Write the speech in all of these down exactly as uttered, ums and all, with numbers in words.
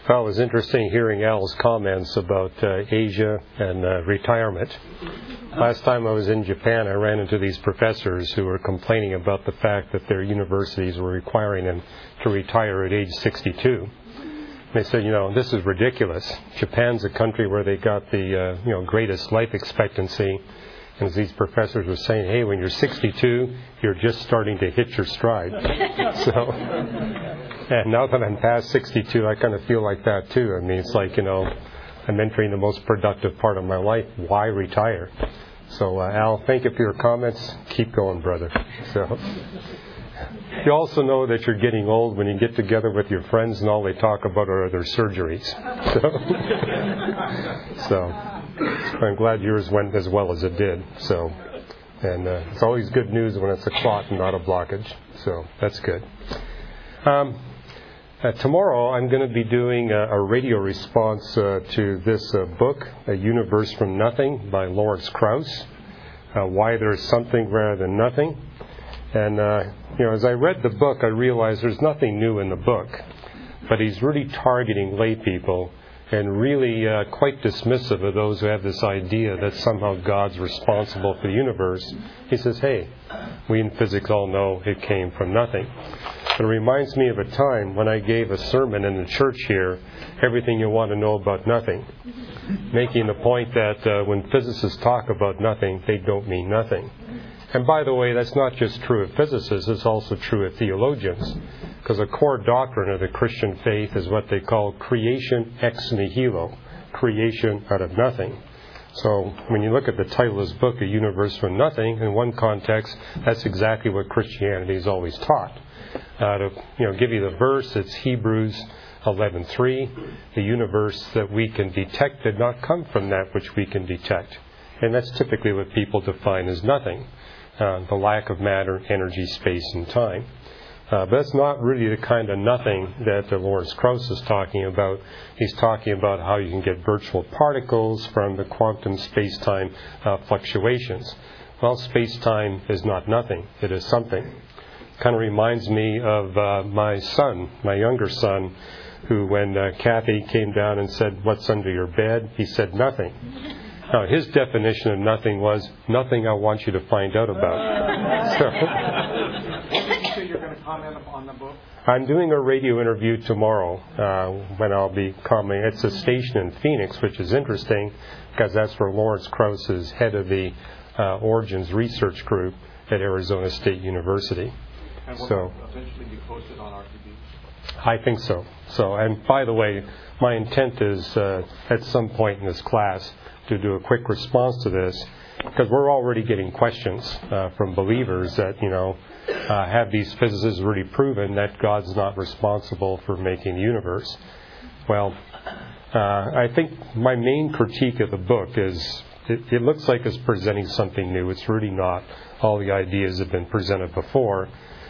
Well, it was interesting hearing Al's comments about uh, Asia and uh, retirement. Last time I was in Japan, I ran into these professors who were complaining about the fact that their universities were requiring them to retire at age sixty-two. They said, you know, this is ridiculous. Japan's a country where they got the uh, you know greatest life expectancy. And as these professors were saying, hey, when you're sixty-two, you're just starting to hit your stride. So, and now that I'm past sixty-two, I kind of feel like that too. I mean, it's like, you know, I'm entering the most productive part of my life. Why retire? So, uh, Al, thank you for your comments. Keep going, brother. So, you also know that you're getting old when you get together with your friends and all they talk about are their surgeries. So, so I'm glad yours went as well as it did. So, and uh, it's always good news when it's a clot and not a blockage. So that's good. Um, uh, tomorrow I'm going to be doing a, a radio response uh, to this uh, book, A Universe from Nothing by Lawrence Krauss. Uh, why there's something rather than nothing. And, uh, you know, as I read the book, I realized there's nothing new in the book. But he's really targeting lay people and really uh, quite dismissive of those who have this idea that somehow God's responsible for the universe. He says, hey, we in physics all know it came from nothing. It reminds me of a time when I gave a sermon in the church here, Everything You Want to Know About Nothing, making the point that uh, when physicists talk about nothing, they don't mean nothing. And by the way, that's not just true of physicists, it's also true of theologians. Because a core doctrine of the Christian faith is what they call creation ex nihilo, creation out of nothing. So when you look at the title of this book, A Universe from Nothing, in one context, that's exactly what Christianity has always taught. Uh, to you know, give you the verse, it's Hebrews eleven three. The universe that we can detect did not come from that which we can detect. And that's typically what people define as nothing. Uh, the lack of matter, energy, space, and time. Uh, but that's not really the kind of nothing that uh, Lawrence Krauss is talking about. He's talking about how you can get virtual particles from the quantum space-time uh, fluctuations. Well, space-time is not nothing. It is something. Kind of reminds me of uh, my son, my younger son, who when uh, Kathy came down and said, "What's under your bed?" he said, "Nothing." Now, his definition of nothing was, nothing I want you to find out about. So, when did you say you're going to comment on the book? I'm doing a radio interview tomorrow uh, when I'll be commenting. It's a station in Phoenix, which is interesting because that's where Lawrence Krauss is head of the uh, Origins Research Group at Arizona State University. And will so, that eventually be posted on R T B? I think so. So, and by the way, my intent is uh, at some point in this class to do a quick response to this, because we're already getting questions uh, from believers that, you know, uh, have these physicists really proven that God's not responsible for making the universe? Well, uh, I think my main critique of the book is it, it looks like it's presenting something new. It's really not. All the ideas have been presented before.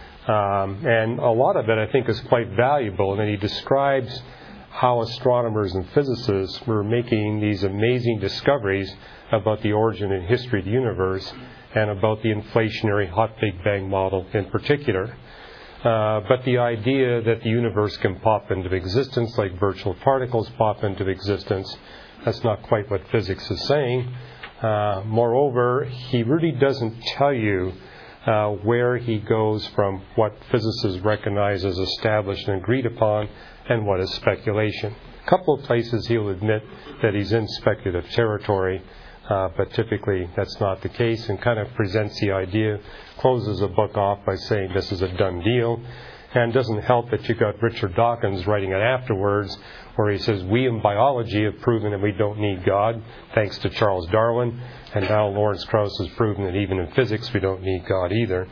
Um, and a lot of it, I think, is quite valuable. And then he describes how astronomers and physicists were making these amazing discoveries about the origin and history of the universe and about the inflationary hot Big Bang model in particular. Uh, but the idea that the universe can pop into existence like virtual particles pop into existence, that's not quite what physics is saying. Uh, moreover, he really doesn't tell you uh, where he goes from what physicists recognize as established and agreed upon and what is speculation. A couple of places he'll admit that he's in speculative territory, uh, but typically that's not the case, and kind of presents the idea, closes the book off by saying this is a done deal, and doesn't help that you got Richard Dawkins writing it afterwards, where he says, we in biology have proven that we don't need God, thanks to Charles Darwin, and now Lawrence Krauss has proven that even in physics we don't need God either.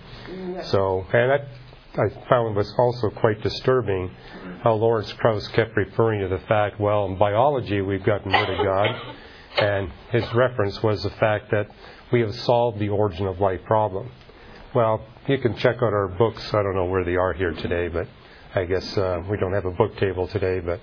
So, and that I found was also quite disturbing how Lawrence Krauss kept referring to the fact, well, in biology we've gotten rid of God, and his reference was the fact that we have solved the origin of life problem. Well, you can check out our books. I don't know where they are here today, but I guess uh, we don't have a book table today, but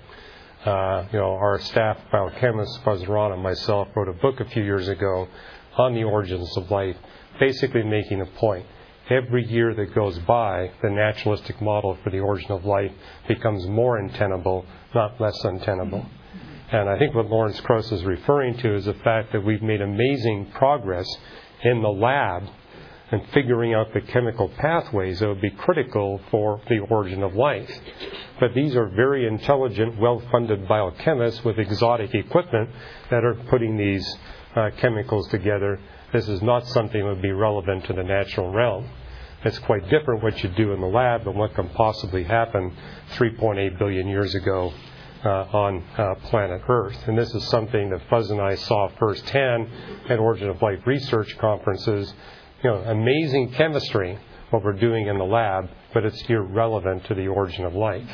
uh, you know, our staff biochemist, Buzz Ron, and myself wrote a book a few years ago on the origins of life, basically making a point. every year that goes by, the naturalistic model for the origin of life becomes more untenable, not less untenable. And I think what Lawrence Krauss is referring to is the fact that we've made amazing progress in the lab in figuring out the chemical pathways that would be critical for the origin of life. But these are very intelligent, well-funded biochemists with exotic equipment that are putting these uh, chemicals together. This is not something that would be relevant to the natural realm. It's quite different what you do in the lab than what can possibly happen three point eight billion years ago uh, on uh, planet Earth. And this is something that Fuzz and I saw firsthand at Origin of Life research conferences. You know, amazing chemistry, what we're doing in the lab, but it's irrelevant to the origin of life.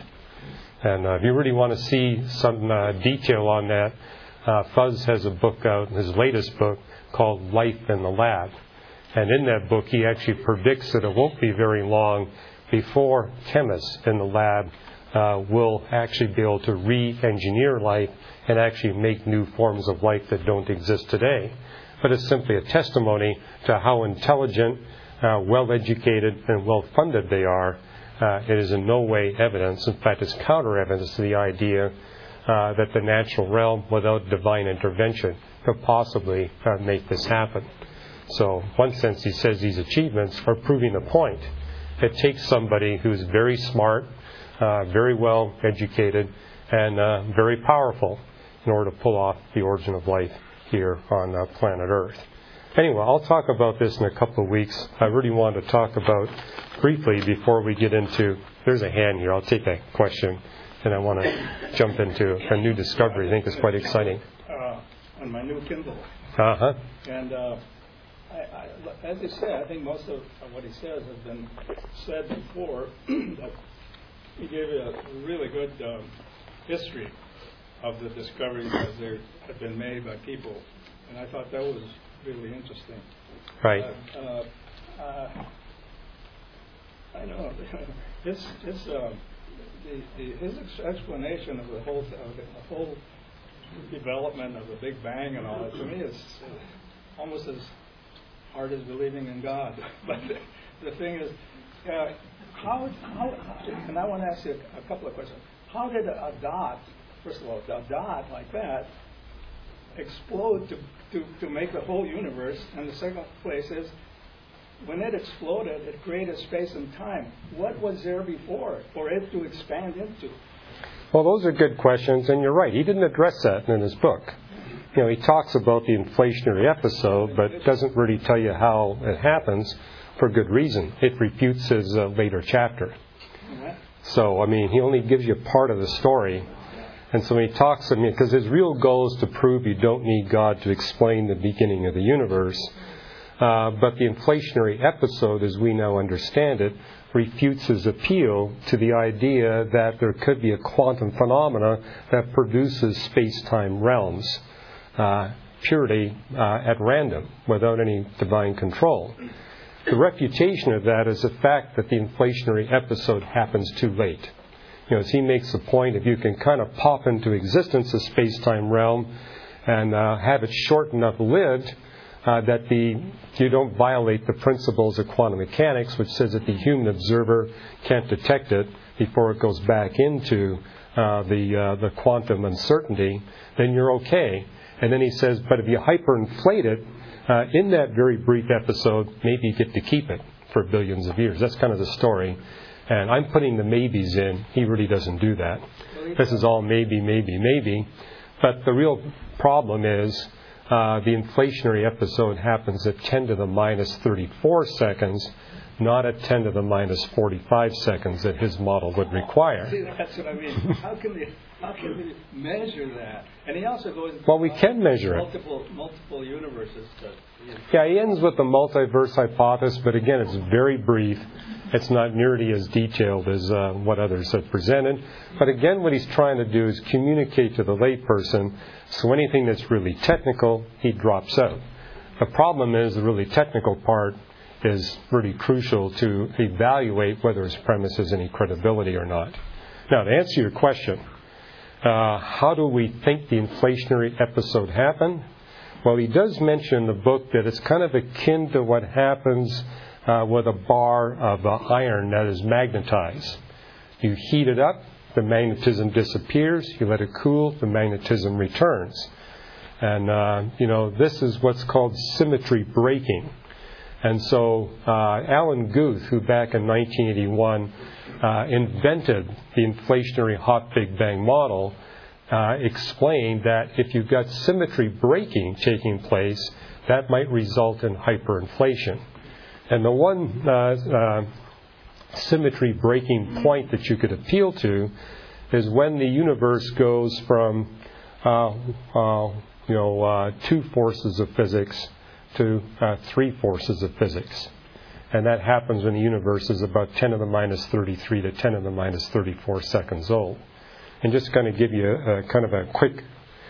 And uh, if you really want to see some uh, detail on that, uh, Fuzz has a book out, his latest book, called Life in the Lab. And in that book, he actually predicts that it won't be very long before chemists in the lab uh, will actually be able to re-engineer life and actually make new forms of life that don't exist today. But it's simply a testimony to how intelligent, uh, well-educated, and well-funded they are. Uh, it is in no way evidence. In fact, it's counter-evidence to the idea uh, that the natural realm, without divine intervention, could possibly uh, make this happen. So, in one sense, he says these achievements are proving the point. It takes somebody who's very smart, uh, very well-educated, and uh, very powerful in order to pull off the origin of life here on uh, planet Earth. Anyway, I'll talk about this in a couple of weeks. I really want to talk about briefly before we get into, there's a hand here, I'll take that question, and I want to jump into a new discovery I think is quite exciting. Uh, on my new Kindle. Uh-huh. And uh, I, I, as he said, I think most of what he says has been said before. He gave a really good um, history of the discoveries as they have been made by people, and I thought that was really interesting. Right. Uh, uh, uh, I know his his uh, the, the, his explanation of the whole of the whole development of the Big Bang and all that to me is uh, almost as hard as believing in God. But the, the thing is, uh, how, how and I want to ask you a couple of questions. How did a, a dot First of all, a dot like that explode to, to, to make the whole universe. And the second place is, when it exploded, it created space and time. What was there before for it to expand into? Well, those are good questions, and you're right. He didn't address that in his book. You know, he talks about the inflationary episode, but doesn't really tell you how it happens for good reason. It refutes his uh, later chapter. So, I mean, he only gives you part of the story. And so when he talks, I mean, because his real goal is to prove you don't need God to explain the beginning of the universe. Uh, but the inflationary episode, as we now understand it, refutes his appeal to the idea that there could be a quantum phenomena that produces space-time realms uh, purely uh, at random, without any divine control. The refutation of that is the fact that the inflationary episode happens too late. You know, as he makes the point, if you can kind of pop into existence a space-time realm and uh, have it short enough lived uh, that the you don't violate the principles of quantum mechanics, which says that the human observer can't detect it before it goes back into uh, the uh, the quantum uncertainty, then you're okay. And then he says, but if you hyperinflate it, uh, in that very brief episode, maybe you get to keep it for billions of years. That's kind of the story. And I'm putting the maybes in. He really doesn't do that. This is all maybe, maybe, maybe. But the real problem is uh, the inflationary episode happens at ten to the minus thirty-four seconds, not at ten to the minus forty-five seconds that his model would require. See, that's what I mean. How can they, how can they measure that? And he also goes into well, we can measure multiple, it. multiple universes. That, you know. Yeah, he ends with the multiverse hypothesis, but again, it's very brief. It's not nearly as detailed as uh, what others have presented. But again, what he's trying to do is communicate to the layperson, so anything that's really technical, he drops out. The problem is the really technical part is really crucial to evaluate whether his premise has any credibility or not. Now, to answer your question, uh, how do we think the inflationary episode happened? Well, he does mention in the book that it's kind of akin to what happens uh, with a bar of uh, iron that is magnetized. You heat it up, the magnetism disappears. You let it cool, the magnetism returns. And, uh, you know, this is what's called symmetry breaking. And so uh, Alan Guth, who back in nineteen eighty-one uh, invented the inflationary hot Big Bang model, uh, explained that if you've got symmetry breaking taking place, that might result in hyperinflation. And the one uh, uh, symmetry breaking point that you could appeal to is when the universe goes from uh, uh, you know uh, two forces of physics to uh, three forces of physics. And that happens when the universe is about ten to the minus thirty-three to ten to the minus thirty-four seconds old. And just kind of give you a, a kind of a quick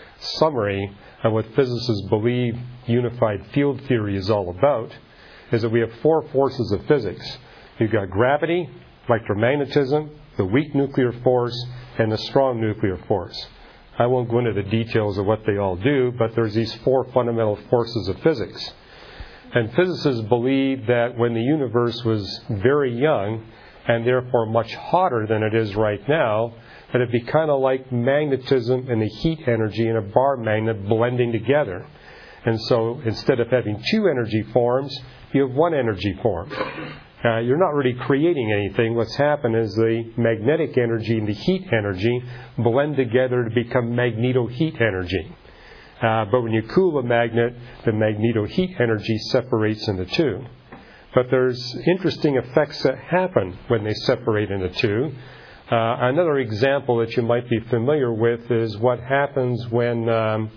summary of what physicists believe unified field theory is all about, is that we have four forces of physics. You've got gravity, electromagnetism, the weak nuclear force, and the strong nuclear force. I won't go into the details of what they all do, but there's these four fundamental forces of physics. And physicists believe that when the universe was very young, and therefore much hotter than it is right now, that it'd be kind of like magnetism and the heat energy in a bar magnet blending together. And so instead of having two energy forms, you have one energy form. Uh, you're not really creating anything. What's happened is the magnetic energy and the heat energy blend together to become magneto-heat energy. Uh, but when you cool a magnet, the magneto-heat energy separates into two. But there's interesting effects that happen when they separate into two. Uh, another example that you might be familiar with is what happens when um,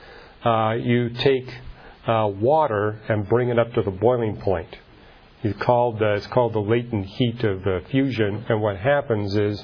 uh, you take uh, water and bring it up to the boiling point. It's called, uh, it's called the latent heat of uh, fusion, and what happens is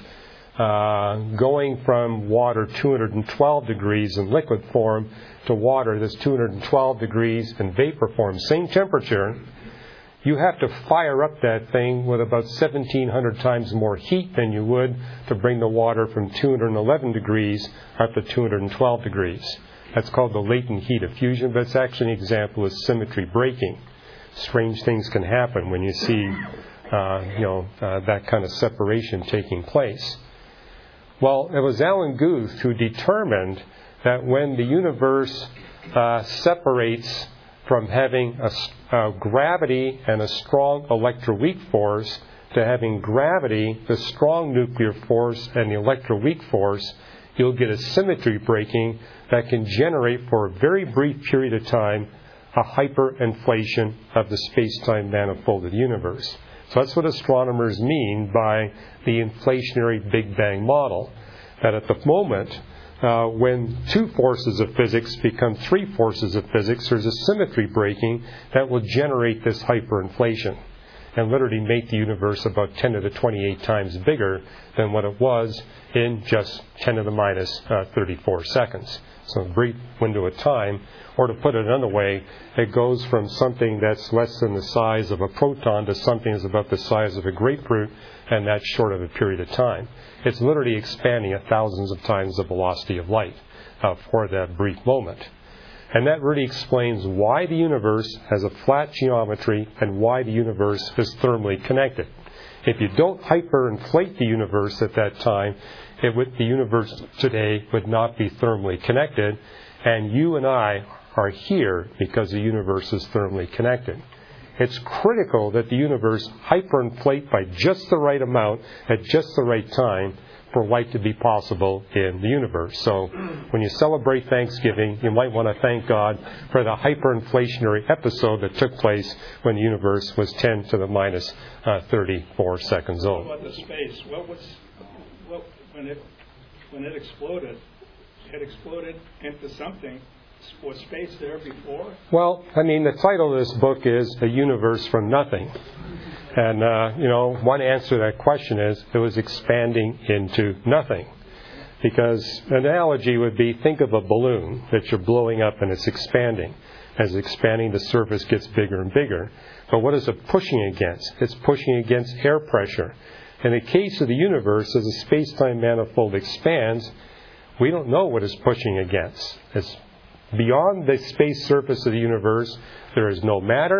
uh, going from water two hundred twelve degrees in liquid form to water that's two hundred twelve degrees in vapor form, same temperature, you have to fire up that thing with about seventeen hundred times more heat than you would to bring the water from two hundred eleven degrees up to two hundred twelve degrees. That's called the latent heat of fusion, but it's actually an example of symmetry breaking. Strange things can happen when you see uh, you know, uh, that kind of separation taking place. Well, it was Alan Guth who determined that when the universe uh, separates from having a, a gravity and a strong electroweak force to having gravity, the strong nuclear force, and the electroweak force, you'll get a symmetry breaking that can generate for a very brief period of time a hyperinflation of the space-time manifolded universe. So that's what astronomers mean by the inflationary Big Bang model. That at the moment, uh, when two forces of physics become three forces of physics, there's a symmetry breaking that will generate this hyperinflation and literally make the universe about ten to the twenty-eight times bigger than what it was in just ten to the minus uh, thirty-four seconds. So a brief window of time. Or to put it another way, it goes from something that's less than the size of a proton to something that's about the size of a grapefruit, and that's short of a period of time. It's literally expanding at thousands of times the velocity of light uh, for that brief moment. And that really explains why the universe has a flat geometry and why the universe is thermally connected. If you don't hyperinflate the universe at that time, it would, the universe today would not be thermally connected, and you and I are here because the universe is thermally connected. It's critical that the universe hyperinflate by just the right amount at just the right time for light to be possible in the universe. So when you celebrate Thanksgiving, you might want to thank God for the hyperinflationary episode that took place when the universe was ten to the minus uh, thirty-four seconds old. What about the space? What was what, when it when it exploded? It exploded into something. Was space there before? Well, I mean, the title of this book is A Universe from Nothing. And, uh, you know, one answer to that question is it was expanding into nothing. Because an analogy would be, think of a balloon that you're blowing up and it's expanding. As it's expanding, the surface gets bigger and bigger. But what is it pushing against? It's pushing against air pressure. In the case of the universe, as the space-time manifold expands, we don't know what it's pushing against. It's beyond the space surface of the universe. There is no matter,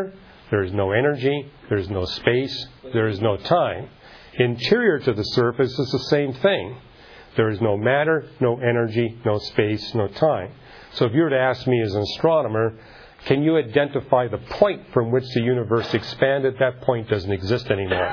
There is no energy, there is no space, there is no time. Interior to the surface is the same thing. There is no matter, no energy, no space, no time. So if you were to ask me as an astronomer, can you identify the point from which the universe expanded? That point doesn't exist anymore.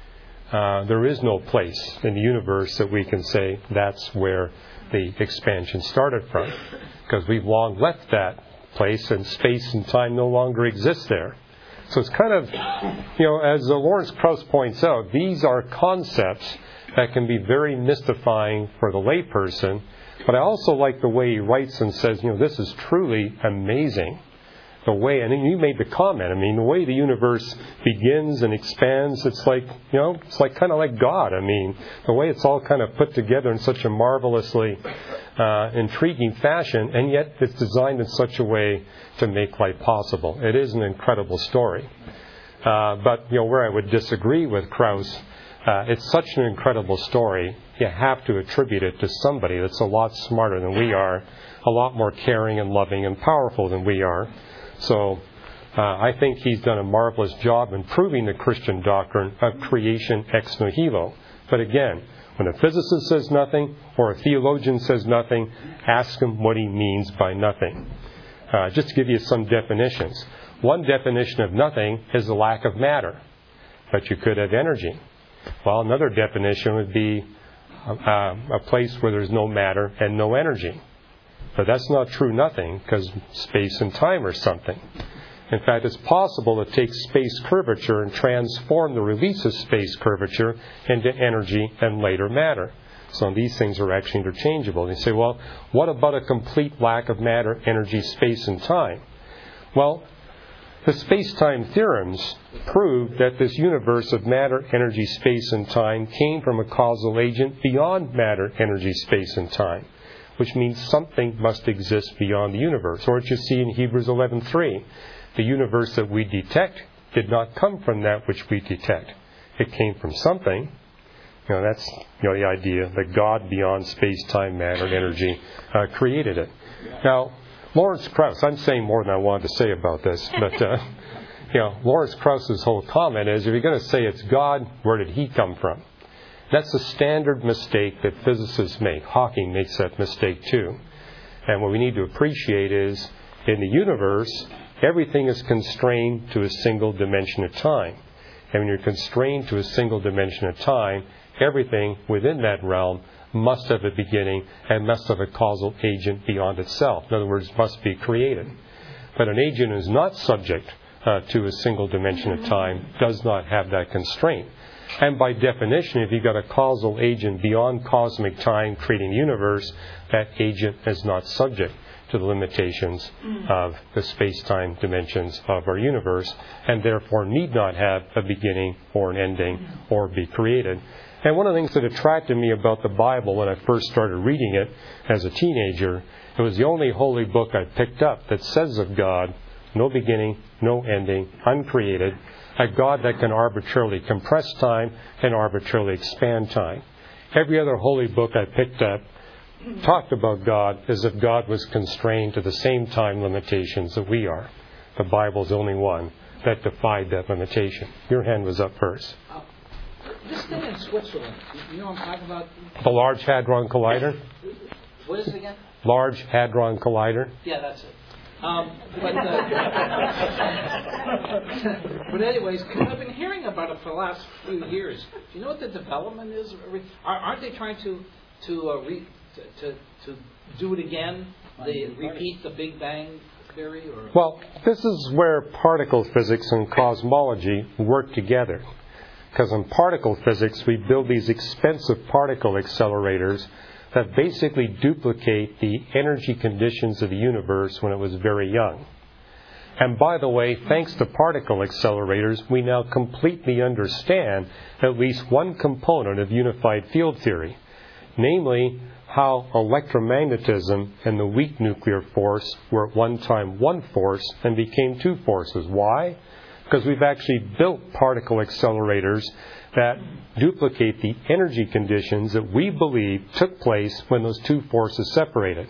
Uh, there is no place in the universe that we can say that's where the expansion started from, because we've long left that place and space and time no longer exists there. So it's kind of, you know, as Lawrence Krauss points out, these are concepts that can be very mystifying for the layperson. But I also like the way he writes and says, you know, this is truly amazing. The way, and you made the comment, I mean, the way the universe begins and expands, it's like, you know, it's like kind of like God. I mean, the way it's all kind of put together in such a marvelously uh, intriguing fashion, and yet it's designed in such a way to make life possible. It is an incredible story. Uh, but, you know, where I would disagree with Krauss, uh, it's such an incredible story, you have to attribute it to somebody that's a lot smarter than we are, a lot more caring and loving and powerful than we are. So uh, I think he's done a marvelous job in proving the Christian doctrine of creation ex nihilo. But again, when a physicist says nothing or a theologian says nothing, ask him what he means by nothing. Uh, just to give you some definitions. One definition of nothing is the lack of matter, but you could have energy. Well, another definition would be uh, a place where there's no matter and no energy. But that's not true nothing, because space and time are something. In fact, it's possible to take space curvature and transform the release of space curvature into energy and later matter. So these things are actually interchangeable. And you say, well, what about a complete lack of matter, energy, space, and time? Well, the space-time theorems prove that this universe of matter, energy, space, and time came from a causal agent beyond matter, energy, space, and time, which means something must exist beyond the universe. Or what you see in Hebrews eleven three, the universe that we detect did not come from that which we detect. It came from something. You know, that's you know the idea that God beyond space, time, matter, and energy uh, created it. Now, Lawrence Krauss, I'm saying more than I wanted to say about this, but uh, you know, Lawrence Krauss's whole comment is, if you're going to say it's God, where did he come from? That's a standard mistake that physicists make. Hawking makes that mistake too. And what we need to appreciate is, in the universe, everything is constrained to a single dimension of time. And when you're constrained to a single dimension of time, everything within that realm must have a beginning and must have a causal agent beyond itself. In other words, must be created. But an agent who is not subject uh, to a single dimension of time does not have that constraint. And by definition, if you've got a causal agent beyond cosmic time creating the universe, that agent is not subject to the limitations of the space-time dimensions of our universe, and therefore need not have a beginning or an ending or be created. And one of the things that attracted me about the Bible when I first started reading it as a teenager, it was the only holy book I picked up that says of God, no beginning, no ending, uncreated, a God that can arbitrarily compress time and arbitrarily expand time. Every other holy book I picked up talked about God as if God was constrained to the same time limitations that we are. The Bible's the only one that defied that limitation. Your hand was up first. Uh, this thing in Switzerland, you know what I'm talking about? The Large Hadron Collider? What is it again? Large Hadron Collider? Yeah, that's it. Um, but, uh, but anyways, because I've been hearing about it for the last few years. Do you know what the development is? Aren't they trying to to uh, re, to, to to do it again? They repeat the Big Bang theory, or well, this is where particle physics and cosmology work together. Because in particle physics, we build these expensive particle accelerators that basically duplicate the energy conditions of the universe when it was very young. And by the way, thanks to particle accelerators, we now completely understand at least one component of unified field theory, namely how electromagnetism and the weak nuclear force were at one time one force and became two forces. Why? Because we've actually built particle accelerators that duplicate the energy conditions that we believe took place when those two forces separated.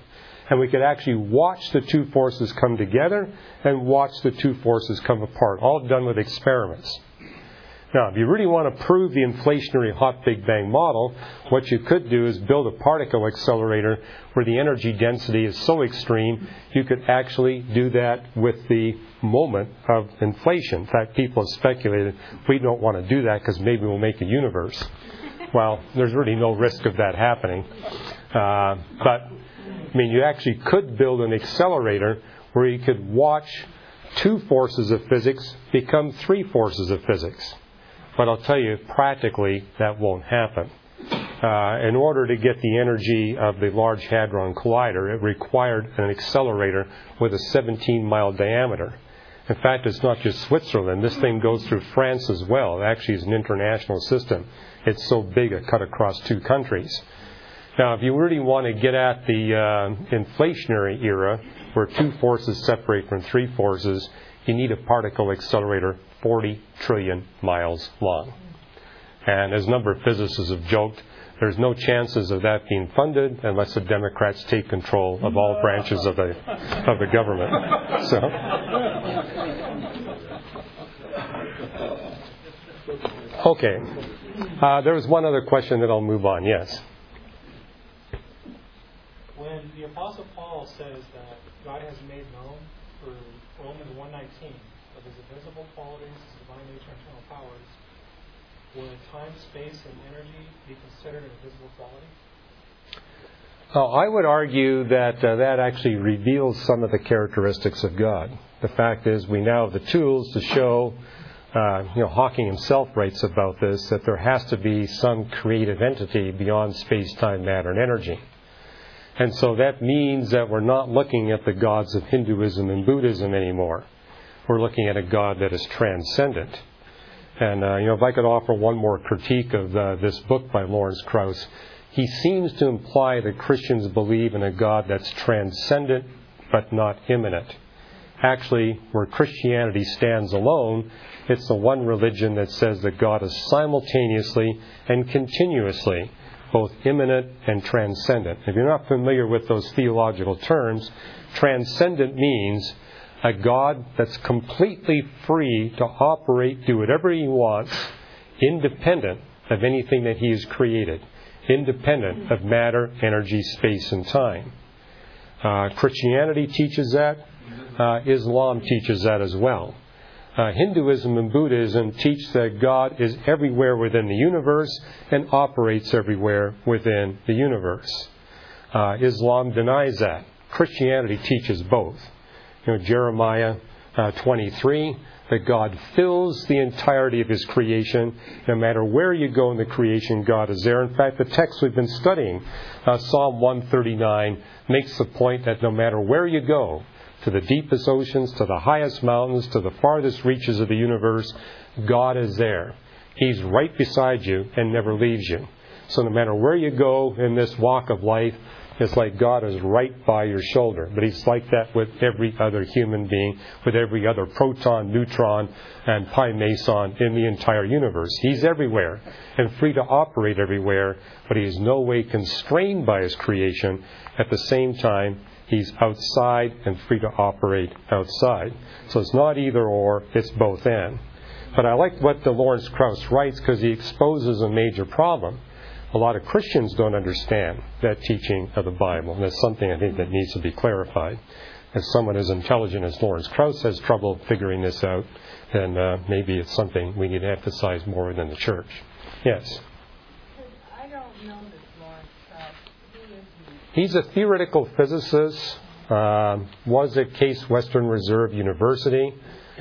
And we could actually watch the two forces come together and watch the two forces come apart, all done with experiments. Now, if you really want to prove the inflationary hot Big Bang model, what you could do is build a particle accelerator where the energy density is so extreme, you could actually do that with the moment of inflation. In fact, people have speculated we don't want to do that because maybe we'll make a universe. Well, there's really no risk of that happening. Uh, but, I mean, you actually could build an accelerator where you could watch two forces of physics become three forces of physics. But I'll tell you, practically, that won't happen. Uh, in order to get the energy of the Large Hadron Collider, it required an accelerator with a seventeen mile diameter. In fact, it's not just Switzerland. This thing goes through France as well. It actually is an international system. It's so big it cut across two countries. Now, if you really want to get at the uh, inflationary era, where two forces separate from three forces, you need a particle accelerator forty trillion miles long. And as a number of physicists have joked, there's no chances of that being funded unless the Democrats take control of all branches of the of the government. So, okay. Uh, there was one other question that I'll move on. Yes. When the Apostle Paul says that God has made known for Romans one nineteen of his invisible qualities, his divine nature, and eternal powers, would time, space, and energy be considered an invisible quality? Oh, I would argue that uh, that actually reveals some of the characteristics of God. The fact is, we now have the tools to show, uh, you know, Hawking himself writes about this, that there has to be some creative entity beyond space, time, matter, and energy. And so that means that we're not looking at the gods of Hinduism and Buddhism anymore. We're looking at a God that is transcendent. And, uh, you know, if I could offer one more critique of uh, this book by Lawrence Krauss, he seems to imply that Christians believe in a God that's transcendent but not immanent. Actually, where Christianity stands alone, it's the one religion that says that God is simultaneously and continuously both immanent and transcendent. If you're not familiar with those theological terms, transcendent means a God that's completely free to operate, do whatever He wants, independent of anything that He has created, independent of matter, energy, space, and time. Uh, Christianity teaches that. Uh, Islam teaches that as well. Uh, Hinduism and Buddhism teach that God is everywhere within the universe and operates everywhere within the universe. Uh, Islam denies that. Christianity teaches both. You know, Jeremiah uh, twenty-three, that God fills the entirety of His creation. No matter where you go in the creation, God is there. In fact, the text we've been studying, uh, Psalm one thirty-nine, makes the point that no matter where you go, to the deepest oceans, to the highest mountains, to the farthest reaches of the universe, God is there. He's right beside you and never leaves you. So no matter where you go in this walk of life, it's like God is right by your shoulder. But He's like that with every other human being, with every other proton, neutron, and pi meson in the entire universe. He's everywhere and free to operate everywhere, but He is no way constrained by His creation. At the same time, He's outside and free to operate outside. So it's not either or, it's both and. But I like what the Lawrence Krauss writes because he exposes a major problem. A lot of Christians don't understand that teaching of the Bible. And that's something I think that needs to be clarified. If someone as intelligent as Lawrence Krauss has trouble figuring this out, then uh, maybe it's something we need to emphasize more within the church. Yes? I don't know this Lawrence Krauss. Who is he? He's a theoretical physicist, uh, was at Case Western Reserve University.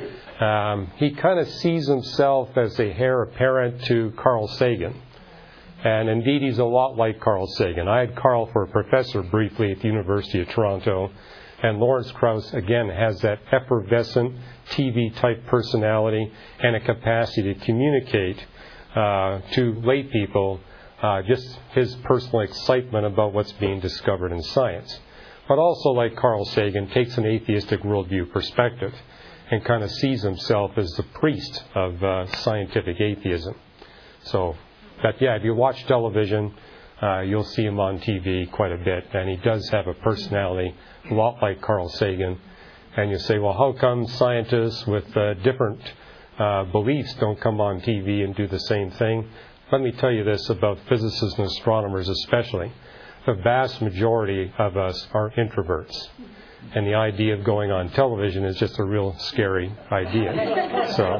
Um, he kind of sees himself as a heir apparent to Carl Sagan. And indeed, he's a lot like Carl Sagan. I had Carl for a professor briefly at the University of Toronto. And Lawrence Krauss, again, has that effervescent T V-type personality and a capacity to communicate uh, to lay people uh, just his personal excitement about what's being discovered in science. But also, like Carl Sagan, takes an atheistic worldview perspective and kind of sees himself as the priest of uh, scientific atheism. So, but yeah, if you watch television, Uh, you'll see him on T V quite a bit, and he does have a personality a lot like Carl Sagan. And you say, well, how come scientists with uh, different uh, beliefs don't come on T V and do the same thing? Let me tell you this about physicists and astronomers especially. The vast majority of us are introverts. And the idea of going on television is just a real scary idea. So,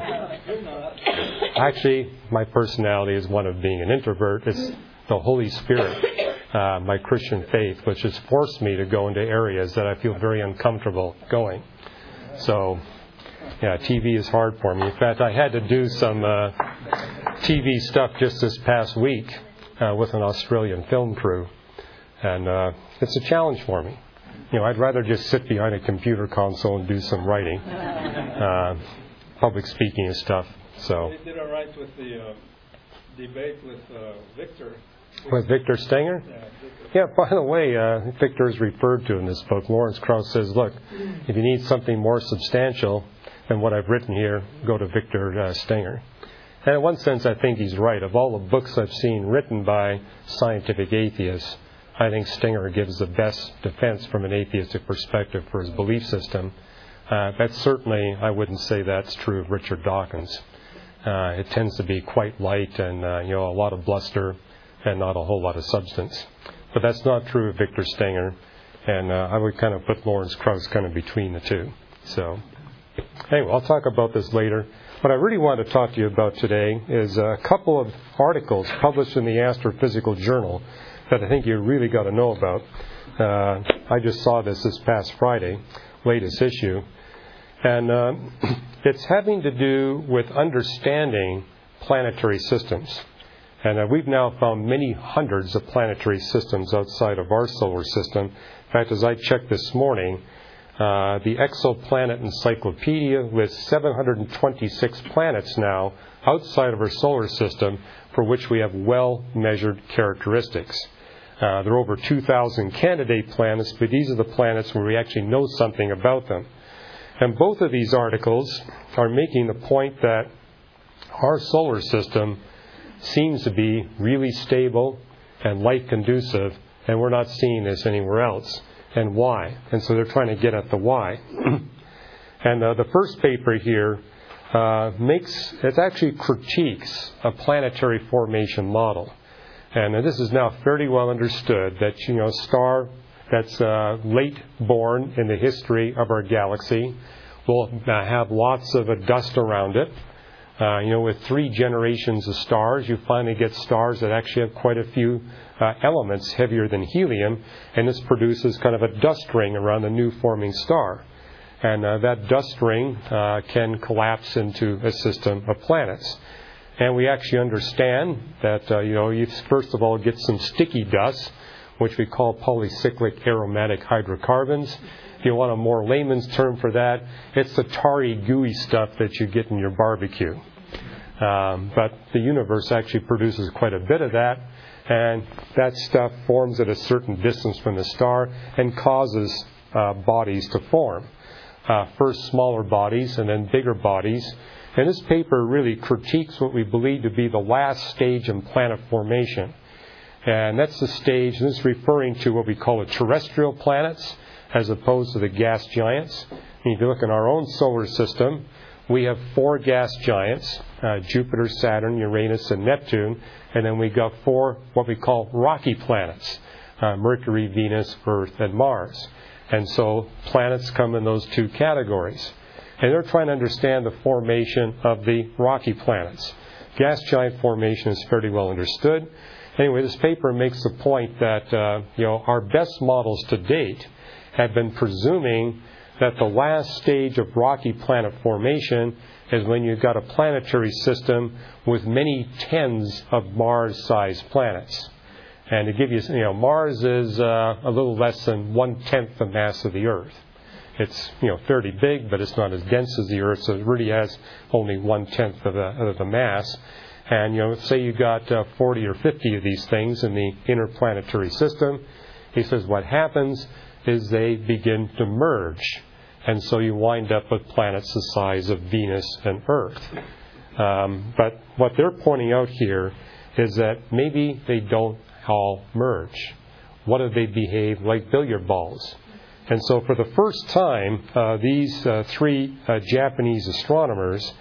actually, my personality is one of being an introvert. It's the Holy Spirit, uh, my Christian faith, which has forced me to go into areas that I feel very uncomfortable going. So, yeah, T V is hard for me. In fact, I had to do some uh, T V stuff just this past week uh, with an Australian film crew. And uh, it's a challenge for me. You know, I'd rather just sit behind a computer console and do some writing, uh, public speaking and stuff. So. You did all right with the uh, debate with uh, Victor. With Victor Stenger? Yeah, Victor. Yeah, by the way, uh, Victor is referred to in this book. Lawrence Krauss says, look, if you need something more substantial than what I've written here, go to Victor uh, Stenger. And in one sense, I think he's right. Of all the books I've seen written by scientific atheists, I think Stenger gives the best defense from an atheistic perspective for his belief system. Uh, that's certainly, I wouldn't say that's true of Richard Dawkins. Uh, it tends to be quite light and, uh, you know, a lot of bluster and not a whole lot of substance. But that's not true of Victor Stenger, and uh, I would kind of put Lawrence Krauss kind of between the two. So, anyway, I'll talk about this later. What I really want to talk to you about today is a couple of articles published in the Astrophysical Journal that I think you really got to know about. Uh, I just saw this this past Friday, latest issue, and uh, it's having to do with understanding planetary systems. And uh, we've now found many hundreds of planetary systems outside of our solar system. In fact, as I checked this morning, uh, the Exoplanet Encyclopedia lists seven hundred twenty-six planets now outside of our solar system for which we have well-measured characteristics. Uh, there are over two thousand candidate planets, but these are the planets where we actually know something about them. And both of these articles are making the point that our solar system seems to be really stable and life-conducive, and we're not seeing this anywhere else. And why? And so they're trying to get at the why. And uh, the first paper here uh, makes, it actually critiques a planetary formation model. And uh, this is now fairly well understood that, you know, a star that's uh, late born in the history of our galaxy will uh, have lots of uh, dust around it. Uh, you know, with three generations of stars, you finally get stars that actually have quite a few uh, elements heavier than helium, and this produces kind of a dust ring around the new forming star. And uh, that dust ring uh, can collapse into a system of planets. And we actually understand that, uh, you know, you first of all get some sticky dust, which we call polycyclic aromatic hydrocarbons. If you want a more layman's term for that, it's the tarry, gooey stuff that you get in your barbecue. Um, but the universe actually produces quite a bit of that, and that stuff forms at a certain distance from the star and causes uh, bodies to form. Uh, first smaller bodies and then bigger bodies. And this paper really critiques what we believe to be the last stage in planet formation. And that's the stage, and this is referring to what we call the terrestrial planets as opposed to the gas giants. And if you look in our own solar system, we have four gas giants, uh, Jupiter, Saturn, Uranus, and Neptune. And then we got four what we call rocky planets, uh, Mercury, Venus, Earth, and Mars. And so planets come in those two categories. And they're trying to understand the formation of the rocky planets. Gas giant formation is fairly well understood. Anyway, this paper makes the point that uh, you know our best models to date have been presuming that the last stage of rocky planet formation is when you've got a planetary system with many tens of Mars-sized planets. And to give you, you know, Mars is uh, a little less than one-tenth the mass of the Earth. It's, you know, fairly big, but it's not as dense as the Earth, so it really has only one-tenth of the, of the mass. And, you know, say you got uh, forty or fifty of these things in the interplanetary system. He says what happens is they begin to merge. And so you wind up with planets the size of Venus and Earth. Um, but what they're pointing out here is that maybe they don't all merge? What if they behave like billiard balls? And so for the first time, uh, these uh, three uh, Japanese astronomers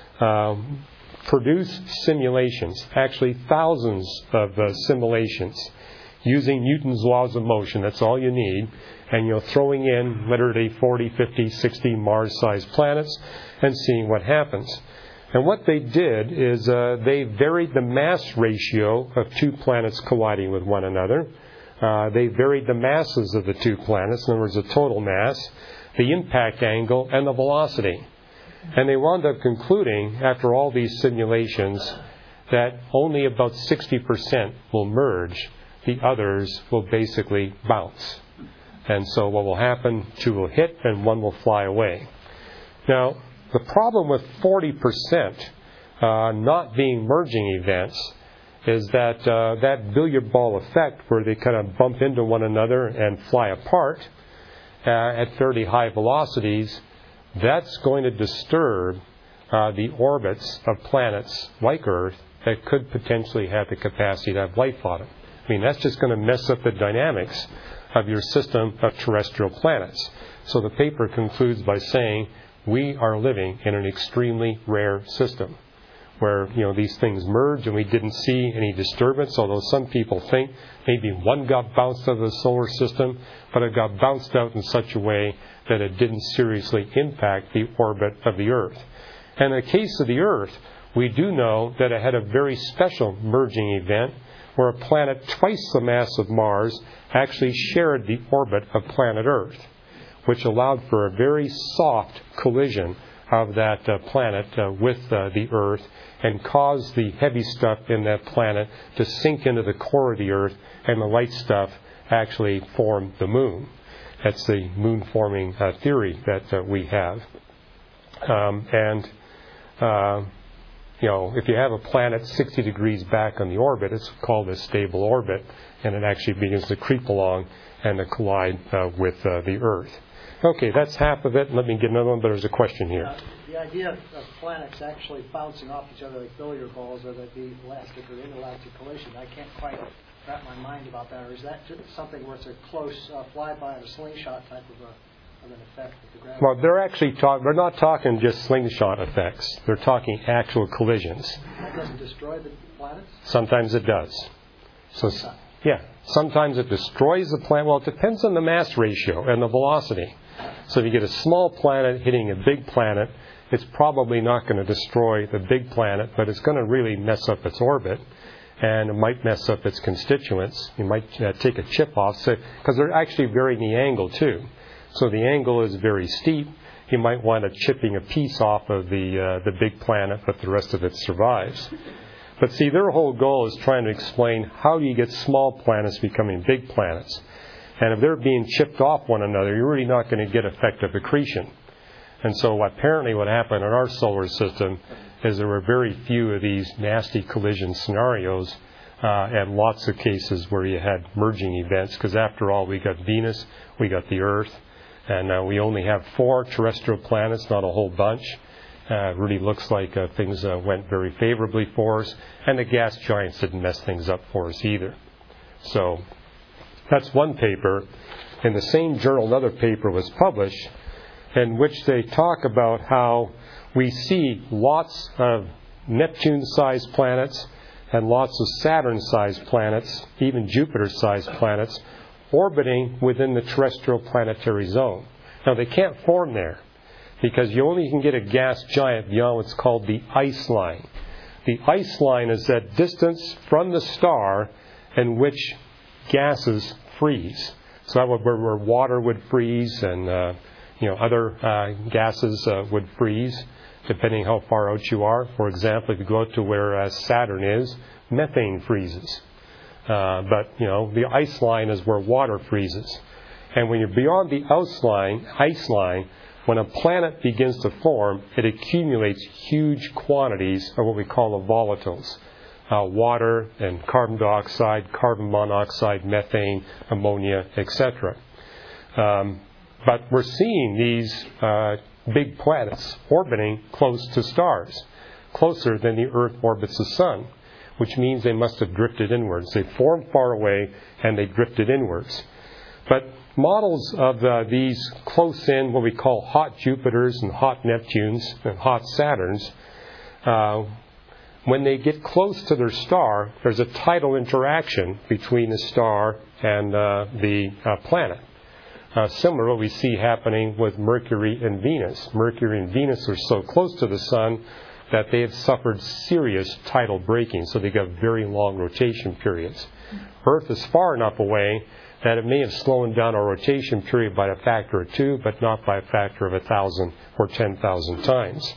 um, produced simulations, actually thousands of uh, simulations, using Newton's laws of motion. That's all you need. And you're throwing in literally forty, fifty, sixty Mars-sized planets and seeing what happens. And what they did is uh, they varied the mass ratio of two planets colliding with one another. Uh, they varied the masses of the two planets, in other words, the total mass, the impact angle, and the velocity. And they wound up concluding, after all these simulations, that only about sixty percent will merge. The others will basically bounce. And so what will happen, two will hit and one will fly away. Now, the problem with forty percent uh, not being merging events is that uh, that billiard ball effect, where they kind of bump into one another and fly apart uh, at fairly high velocities, that's going to disturb uh, the orbits of planets like Earth that could potentially have the capacity to have life on them. I mean, that's just going to mess up the dynamics of your system of terrestrial planets. So the paper concludes by saying, we are living in an extremely rare system where, you know, these things merge and we didn't see any disturbance, although some people think maybe one got bounced out of the solar system, but it got bounced out in such a way that it didn't seriously impact the orbit of the Earth. And in the case of the Earth, we do know that it had a very special merging event where a planet twice the mass of Mars actually shared the orbit of planet Earth, which allowed for a very soft collision of that uh, planet uh, with uh, the Earth and caused the heavy stuff in that planet to sink into the core of the Earth, and the light stuff actually formed the moon. That's the moon-forming uh, theory that uh, we have. Um, and, uh, you know, if you have a planet sixty degrees back on the orbit, it's called a stable orbit, and it actually begins to creep along and to collide uh, with uh, the Earth. Okay, that's half of it. Let me get another one, but there's a question here. Uh, the idea of planets actually bouncing off each other like billiard balls, or that be elastic or inelastic collision, I can't quite wrap my mind about that. Or is that just something where it's a close uh, flyby or a slingshot type of, a, of an effect with the gravity? Well, they're actually talk. They're not talking just slingshot effects. They're talking actual collisions. That doesn't destroy the planets? Sometimes it does. So, yeah, sometimes it destroys the planet. Well, it depends on the mass ratio and the velocity. So if you get a small planet hitting a big planet, it's probably not going to destroy the big planet, but it's going to really mess up its orbit, and it might mess up its constituents. You might uh, take a chip off, so, because they're actually varying the angle too. So the angle is very steep. You might wind up chipping a piece off of the uh, the big planet, but the rest of it survives. But see, their whole goal is trying to explain how do you get small planets becoming big planets. And if they're being chipped off one another, you're really not going to get effective accretion. And so apparently what happened in our solar system is there were very few of these nasty collision scenarios uh, and lots of cases where you had merging events, because after all, we got Venus, we got the Earth, and uh, we only have four terrestrial planets, not a whole bunch. Uh, it really looks like uh, things uh, went very favorably for us, and the gas giants didn't mess things up for us either. So that's one paper. In the same journal, another paper was published in which they talk about how we see lots of Neptune-sized planets and lots of Saturn-sized planets, even Jupiter-sized planets, orbiting within the terrestrial planetary zone. Now, they can't form there because you only can get a gas giant beyond what's called the ice line. The ice line is that distance from the star in which gases freeze. So that would where, where water would freeze and uh, you know other uh, gases uh, would freeze, depending how far out you are. For example, if you go out to where uh, Saturn is, methane freezes. Uh, but you know the ice line is where water freezes. And when you're beyond the ice line, ice line, when a planet begins to form, it accumulates huge quantities of what we call the volatiles. Uh, water and carbon dioxide, carbon monoxide, methane, ammonia, et cetera. Um, but we're seeing these uh, big planets orbiting close to stars, closer than the Earth orbits the Sun, which means they must have drifted inwards. They formed far away and they drifted inwards. But models of uh, these close in, what we call hot Jupiters and hot Neptunes and hot Saturns, uh, when they get close to their star, there's a tidal interaction between the star and uh, the uh, planet. Uh, similar to what we see happening with Mercury and Venus. Mercury and Venus are so close to the Sun that they have suffered serious tidal breaking, so they got very long rotation periods. Earth is far enough away that it may have slowed down our rotation period by a factor of two, but not by a factor of a thousand or ten thousand times.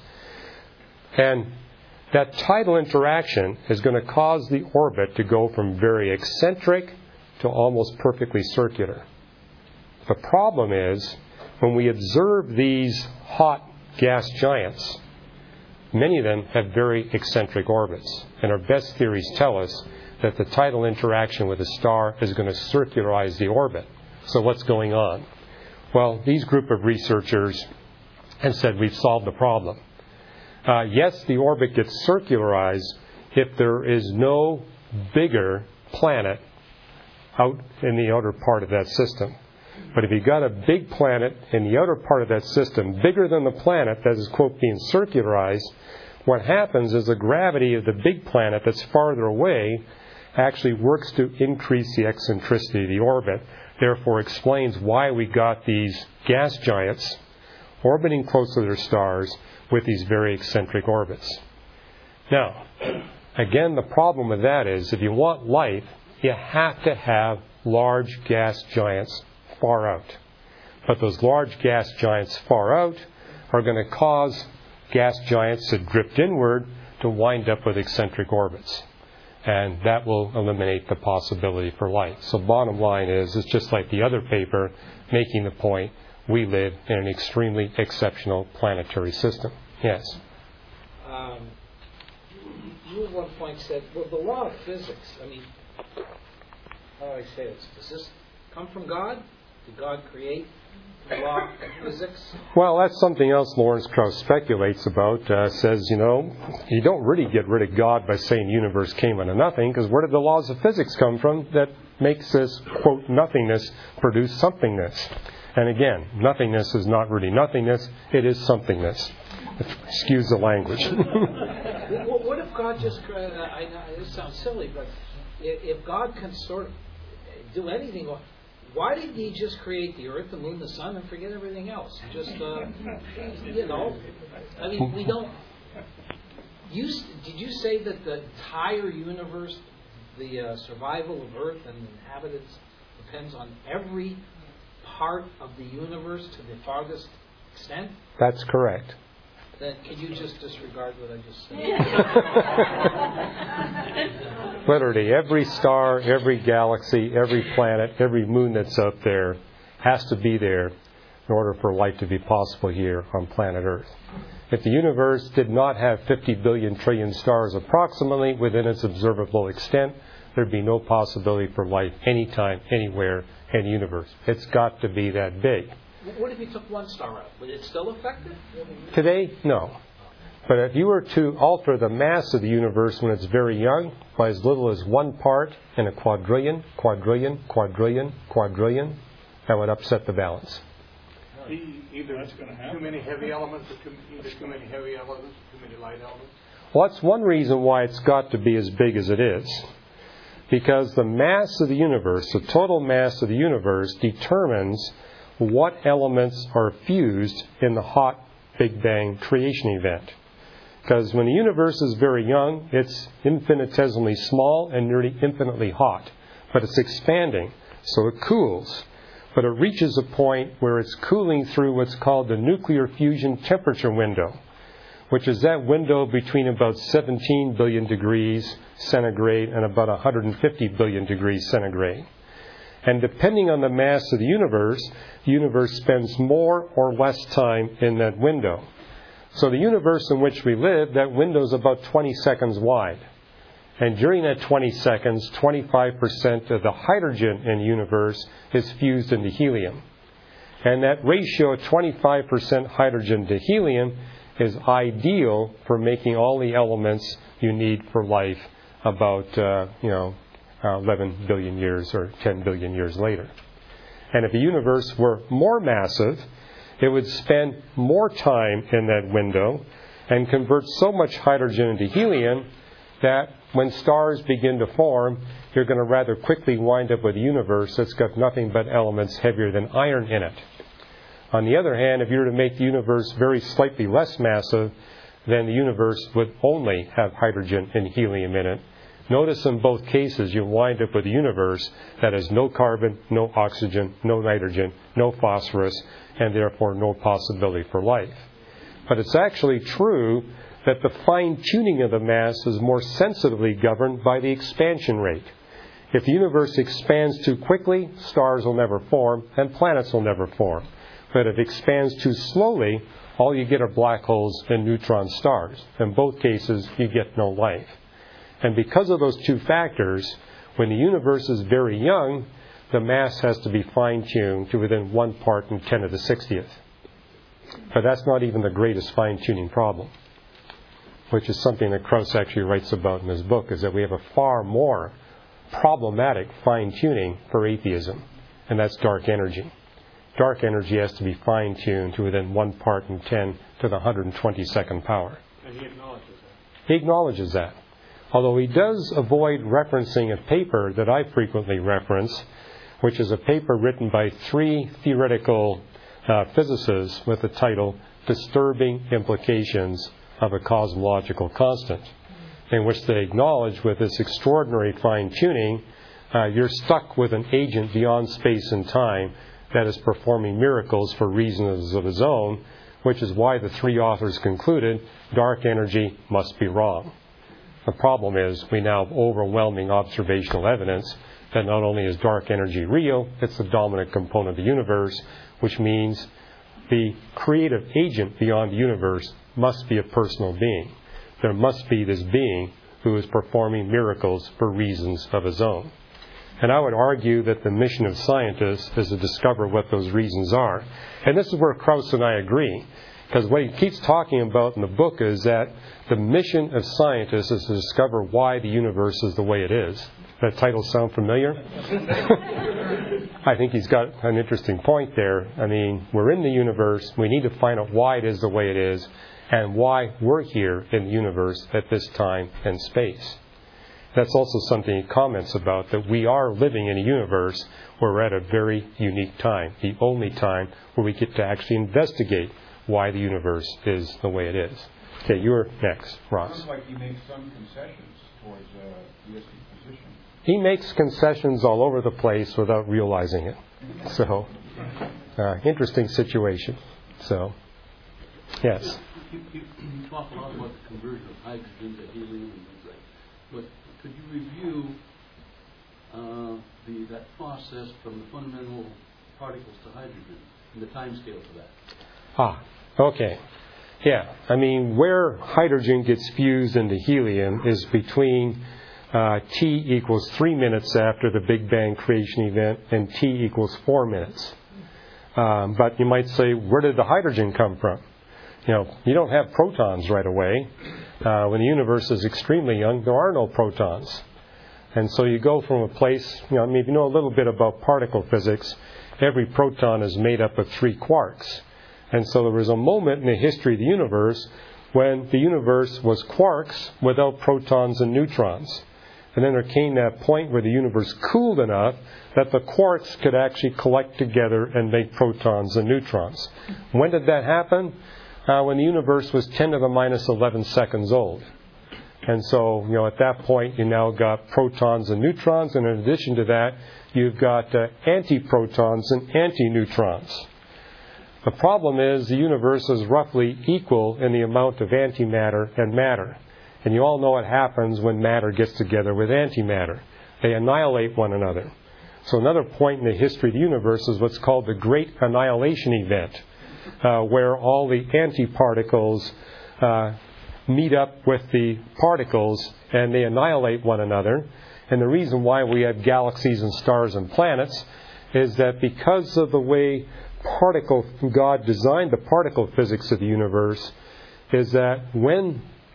And that tidal interaction is going to cause the orbit to go from very eccentric to almost perfectly circular. The problem is, when we observe these hot gas giants, many of them have very eccentric orbits. And our best theories tell us that the tidal interaction with a star is going to circularize the orbit. So what's going on? Well, these group of researchers have said we've solved the problem. Uh, yes, the orbit gets circularized if there is no bigger planet out in the outer part of that system. But if you've got a big planet in the outer part of that system, bigger than the planet that is, quote, being circularized, what happens is the gravity of the big planet that's farther away actually works to increase the eccentricity of the orbit, therefore explains why we got these gas giants orbiting close to their stars with these very eccentric orbits. Now, again, the problem with that is if you want life, you have to have large gas giants far out. But those large gas giants far out are going to cause gas giants to drift inward to wind up with eccentric orbits. And that will eliminate the possibility for life. So bottom line is, it's just like the other paper making the point, we live in an extremely exceptional planetary system. Yes? Um, you at one point said, well, the law of physics, I mean, how do I say this? Does this come from God? Did God create the law of physics? Well, that's something else Lawrence Krauss speculates about. Uh, says, you know, you don't really get rid of God by saying the universe came out of nothing, because where did the laws of physics come from that makes this, quote, nothingness produce somethingness? And again, nothingness is not really nothingness, it is somethingness. Excuse the language. Well, what if God just, uh, I know this sounds silly, but if, if God can sort of do anything, why didn't He just create the earth, the moon, the sun, and forget everything else? Just, uh, you know, I mean, we don't. You did you say that the entire universe, the uh, survival of Earth and inhabitants, depends on every part of the universe to the farthest extent? That's correct. Then can you just disregard what I just said? Literally, every star, every galaxy, every planet, every moon that's out there has to be there in order for life to be possible here on planet Earth. If the universe did not have fifty billion trillion stars approximately within its observable extent, there'd be no possibility for life anytime, anywhere in the universe. It's got to be that big. What if you took one star out? Would it still affect it? Today, no. But if you were to alter the mass of the universe when it's very young by as little as one part in a quadrillion, quadrillion, quadrillion, quadrillion, that would upset the balance. Either that's going to happen. Too many heavy elements, or too, either too many heavy elements, too many light elements. Well, that's one reason why it's got to be as big as it is. Because the mass of the universe, the total mass of the universe, determines what elements are fused in the hot Big Bang creation event. Because when the universe is very young, it's infinitesimally small and nearly infinitely hot. But it's expanding, so it cools. But it reaches a point where it's cooling through what's called the nuclear fusion temperature window, which is that window between about seventeen billion degrees centigrade and about one hundred fifty billion degrees centigrade. And depending on the mass of the universe, the universe spends more or less time in that window. So the universe in which we live, that window is about twenty seconds wide. And during that twenty seconds, twenty-five percent of the hydrogen in the universe is fused into helium. And that ratio of twenty-five percent hydrogen to helium is ideal for making all the elements you need for life about, uh, you know, uh, eleven billion years or ten billion years later. And if the universe were more massive, it would spend more time in that window and convert so much hydrogen into helium that when stars begin to form, you're going to rather quickly wind up with a universe that's got nothing but elements heavier than iron in it. On the other hand, if you were to make the universe very slightly less massive, then the universe would only have hydrogen and helium in it. Notice in both cases you wind up with a universe that has no carbon, no oxygen, no nitrogen, no phosphorus, and therefore no possibility for life. But it's actually true that the fine-tuning of the mass is more sensitively governed by the expansion rate. If the universe expands too quickly, stars will never form and planets will never form. But if it expands too slowly, all you get are black holes and neutron stars. In both cases, you get no life. And because of those two factors, when the universe is very young, the mass has to be fine-tuned to within one part in ten to the sixtieth. But that's not even the greatest fine-tuning problem, which is something that Krauss actually writes about in his book, is that we have a far more problematic fine-tuning for atheism, and that's dark energy. Dark energy has to be fine-tuned to within one part in ten to the one hundred twenty-second power. And he acknowledges that. He acknowledges that. Although he does avoid referencing a paper that I frequently reference, which is a paper written by three theoretical uh, physicists with the title Disturbing Implications of a Cosmological Constant, in which they acknowledge with this extraordinary fine-tuning, uh, you're stuck with an agent beyond space and time that is performing miracles for reasons of his own, which is why the three authors concluded dark energy must be wrong. The problem is we now have overwhelming observational evidence that not only is dark energy real, it's the dominant component of the universe, which means the creative agent beyond the universe must be a personal being. There must be this being who is performing miracles for reasons of his own. And I would argue that the mission of scientists is to discover what those reasons are. And this is where Krauss and I agree. Because what he keeps talking about in the book is that the mission of scientists is to discover why the universe is the way it is. That title sound familiar? I think he's got an interesting point there. I mean, we're in the universe. We need to find out why it is the way it is and why we're here in the universe at this time and space. That's also something he comments about, that we are living in a universe where we're at a very unique time, the only time where we get to actually investigate why the universe is the way it is. Okay, you're next, Ross. Sounds like he makes some concessions towards uh, the E S P position. He makes concessions all over the place without realizing it. So, uh, interesting situation. So, yes. You, you, you talk a lot about the conversion of hydrogen to helium and things like that. But could you review uh, the that process from the fundamental particles to hydrogen and the time scale for that? Ah, okay. Yeah, I mean, where hydrogen gets fused into helium is between uh, T equals three minutes after the Big Bang creation event and T equals four minutes. Um, but you might say, where did the hydrogen come from? You know, you don't have protons right away. Uh, when the universe is extremely young, there are no protons. And so you go from a place, you know, I mean, if you know a little bit about particle physics, every proton is made up of three quarks. And so there was a moment in the history of the universe when the universe was quarks without protons and neutrons. And then there came that point where the universe cooled enough that the quarks could actually collect together and make protons and neutrons. When did that happen? Uh, when the universe was ten to the minus eleven seconds old. And so, you know, at that point, you now got protons and neutrons, and in addition to that, you've got uh, antiprotons and antineutrons. The problem is the universe is roughly equal in the amount of antimatter and matter. And you all know what happens when matter gets together with antimatter. They annihilate one another. So another point in the history of the universe is what's called the Great Annihilation Event, uh, where all the antiparticles uh, meet up with the particles and they annihilate one another. And the reason why we have galaxies and stars and planets is that because of the way particle God designed the particle physics of the universe, is that when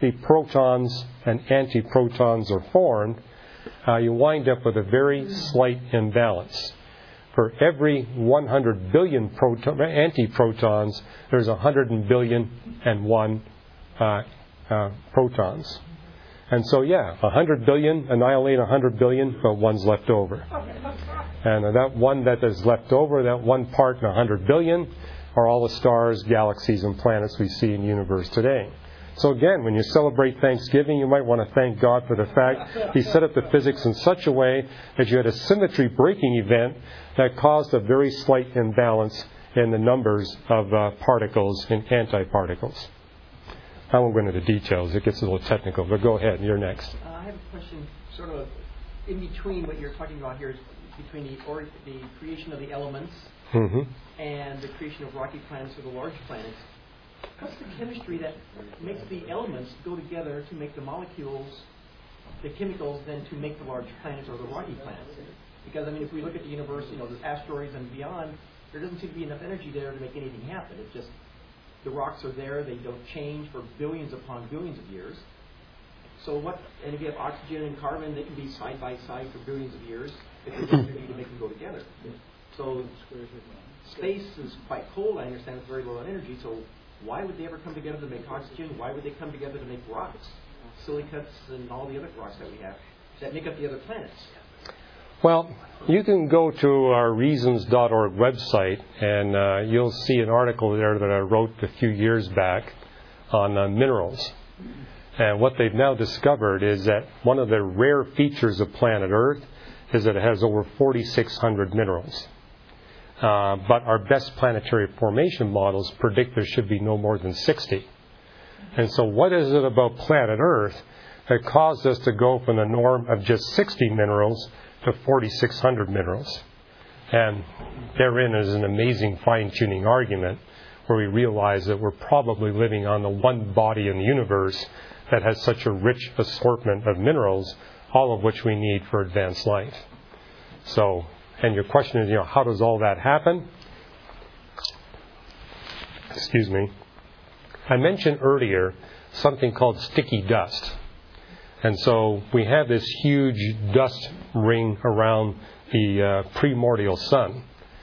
the protons and antiprotons are formed, uh, you wind up with a very slight imbalance. For every one hundred billion proton, antiprotons, there's one hundred billion and one uh, uh, protons. And so, yeah, one hundred billion annihilate one hundred billion, but one's left over. And uh, that one that is left over, that one part in one hundred billion, are all the stars, galaxies, and planets we see in the universe today. So again, when you celebrate Thanksgiving, you might want to thank God for the fact He set up the physics in such a way that you had a symmetry-breaking event that caused a very slight imbalance in the numbers of uh, particles and antiparticles. I won't go into the details. It gets a little technical, but go ahead. You're next. Uh, I have a question sort of in between what you're talking about here, is between the, or, the creation of the elements mm-hmm. and the creation of rocky planets or the large planets. What's the chemistry that makes the elements go together to make the molecules, the chemicals, then to make the large planets or the rocky planets? Because, I mean, if we look at the universe, you know, the asteroids and beyond, there doesn't seem to be enough energy there to make anything happen. It's just the rocks are there, they don't change for billions upon billions of years. So what, and if you have oxygen and carbon, they can be side by side for billions of years if there's energy to make them go together. So space is quite cold, I understand it's very low on energy, so why would they ever come together to make oxygen? Why would they come together to make rocks? Silicates and all the other rocks that we have that make up the other planets. Well, you can go to our reasons dot org website, and uh, you'll see an article there that I wrote a few years back on uh, minerals. And what they've now discovered is that one of the rare features of planet Earth is that it has over forty-six hundred minerals. Uh, but our best planetary formation models predict there should be no more than sixty. And so what is it about planet Earth that caused us to go from the norm of just sixty minerals to forty-six hundred minerals? And therein is an amazing fine-tuning argument where we realize that we're probably living on the one body in the universe that has such a rich assortment of minerals, all of which we need for advanced life. So, and your question is, you know, how does all that happen? Excuse me. I mentioned earlier something called sticky dust. And so we have this huge dust ring around the uh, primordial sun.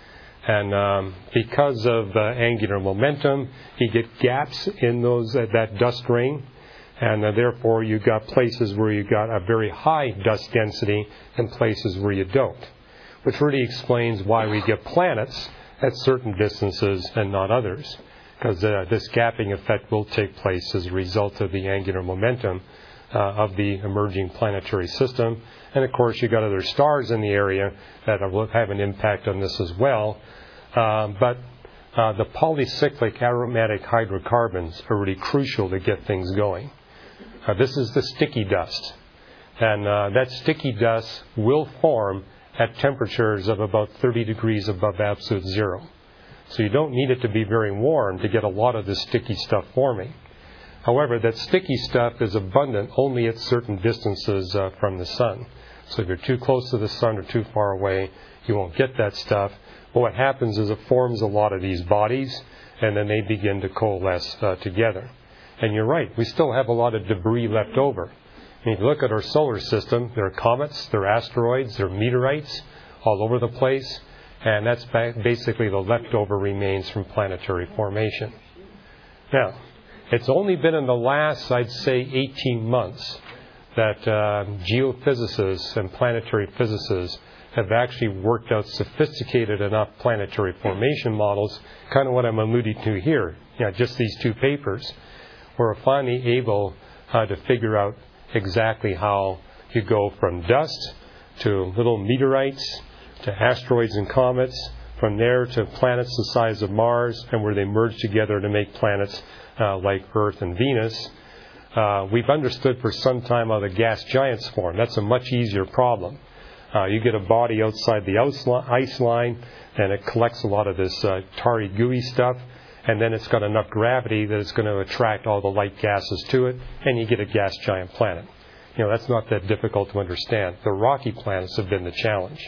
And um, because of uh, angular momentum, you get gaps in those uh, that dust ring. And uh, therefore, you've got places where you've got a very high dust density and places where you don't. Which really explains why we get planets at certain distances and not others. Because uh, this gapping effect will take place as a result of the angular momentum uh, of the emerging planetary system. And of course, you've got other stars in the area that will have an impact on this as well. Uh, but uh, the polycyclic aromatic hydrocarbons are really crucial to get things going. Uh, this is the sticky dust. And uh, that sticky dust will form at temperatures of about thirty degrees above absolute zero. So you don't need it to be very warm to get a lot of this sticky stuff forming. However, that sticky stuff is abundant only at certain distances uh, from the sun. So if you're too close to the sun or too far away, you won't get that stuff. But what happens is it forms a lot of these bodies, and then they begin to coalesce uh, together. And you're right, we still have a lot of debris left over. I mean, if you look at our solar system, there are comets, there are asteroids, there are meteorites all over the place. And that's basically the leftover remains from planetary formation. Now, it's only been in the last, I'd say, eighteen months that uh, geophysicists and planetary physicists have actually worked out sophisticated enough planetary formation models, kind of what I'm alluding to here, you know, just these two papers, where we're finally able uh, to figure out exactly how you go from dust to little meteorites, to asteroids and comets, from there to planets the size of Mars, and where they merge together to make planets uh, like Earth and Venus. Uh, we've understood for some time how the gas giants form. That's a much easier problem. Uh, you get a body outside the ice line, and it collects a lot of this uh, tarry, gooey stuff, and then it's got enough gravity that it's going to attract all the light gases to it, and you get a gas giant planet. You know, that's not that difficult to understand. The rocky planets have been the challenge.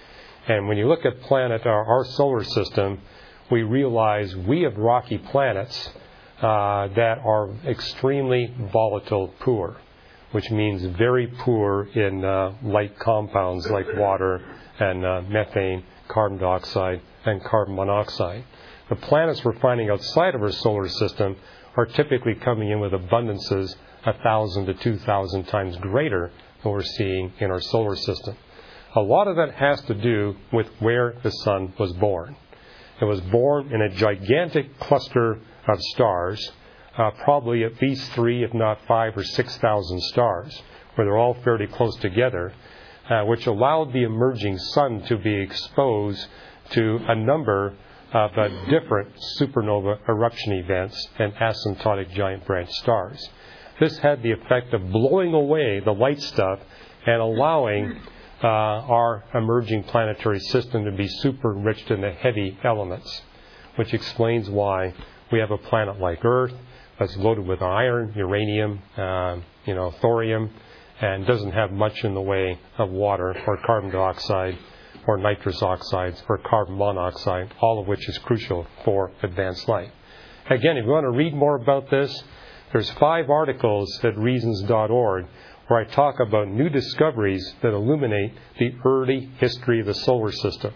And when you look at planet, our, our solar system, we realize we have rocky planets, uh, that are extremely volatile poor, which means very poor in uh, light compounds like water and uh, methane, carbon dioxide, and carbon monoxide. The planets we're finding outside of our solar system are typically coming in with abundances a thousand to two thousand times greater than we're seeing in our solar system. A lot of that has to do with where the sun was born. It was born in a gigantic cluster of stars, uh, probably at least three, if not five or six thousand stars, where they're all fairly close together, uh, which allowed the emerging sun to be exposed to a number of uh, different supernova eruption events and asymptotic giant branch stars. This had the effect of blowing away the light stuff and allowing uh, our emerging planetary system to be super enriched in the heavy elements, which explains why we have a planet like Earth that's loaded with iron, uranium, uh, you know, thorium, and doesn't have much in the way of water or carbon dioxide or nitrous oxides or carbon monoxide, all of which is crucial for advanced life. Again, if you want to read more about this, there's five articles at reasons dot org where I talk about new discoveries that illuminate the early history of the solar system.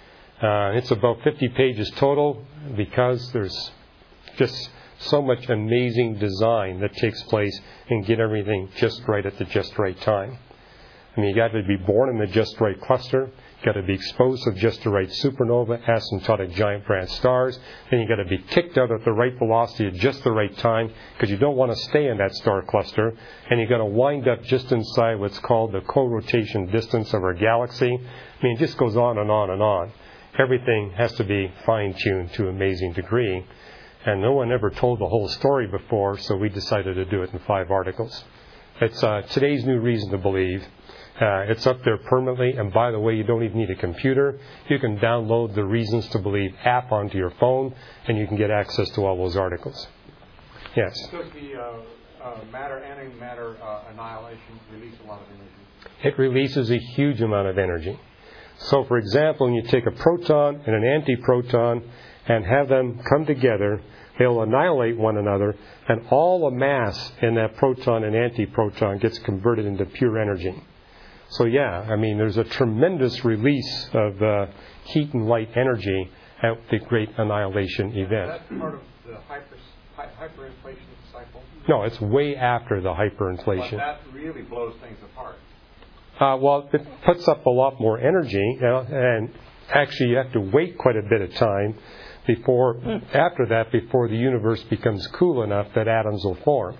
Uh, it's about fifty pages total because there's just so much amazing design that takes place and get everything just right at the just right time. I mean, you got to be born in the just right cluster. You got to be exposed to just the right supernova, asymptotic giant branch stars. Then you got to be kicked out at the right velocity at just the right time because you don't want to stay in that star cluster. And you got to wind up just inside what's called the co-rotation distance of our galaxy. I mean, it just goes on and on and on. Everything has to be fine-tuned to an amazing degree. And no one ever told the whole story before, so we decided to do it in five articles. It's uh, today's new reason to believe. Uh, it's up there permanently, and by the way, you don't even need a computer. You can download the Reasons to Believe app onto your phone, and you can get access to all those articles. Yes? Does the uh, uh, matter, antimatter uh, annihilation release a lot of energy? It releases a huge amount of energy. So, for example, when you take a proton and an antiproton and have them come together, they'll annihilate one another, and all the mass in that proton and antiproton gets converted into pure energy. So yeah, I mean, there's a tremendous release of uh, heat and light energy at the great annihilation event. Is that part of the hyper, hy- hyperinflation cycle? No, it's way after the hyperinflation. But that really blows things apart. Uh, well, it puts up a lot more energy, you know, and actually you have to wait quite a bit of time before, after that, before the universe becomes cool enough that atoms will form.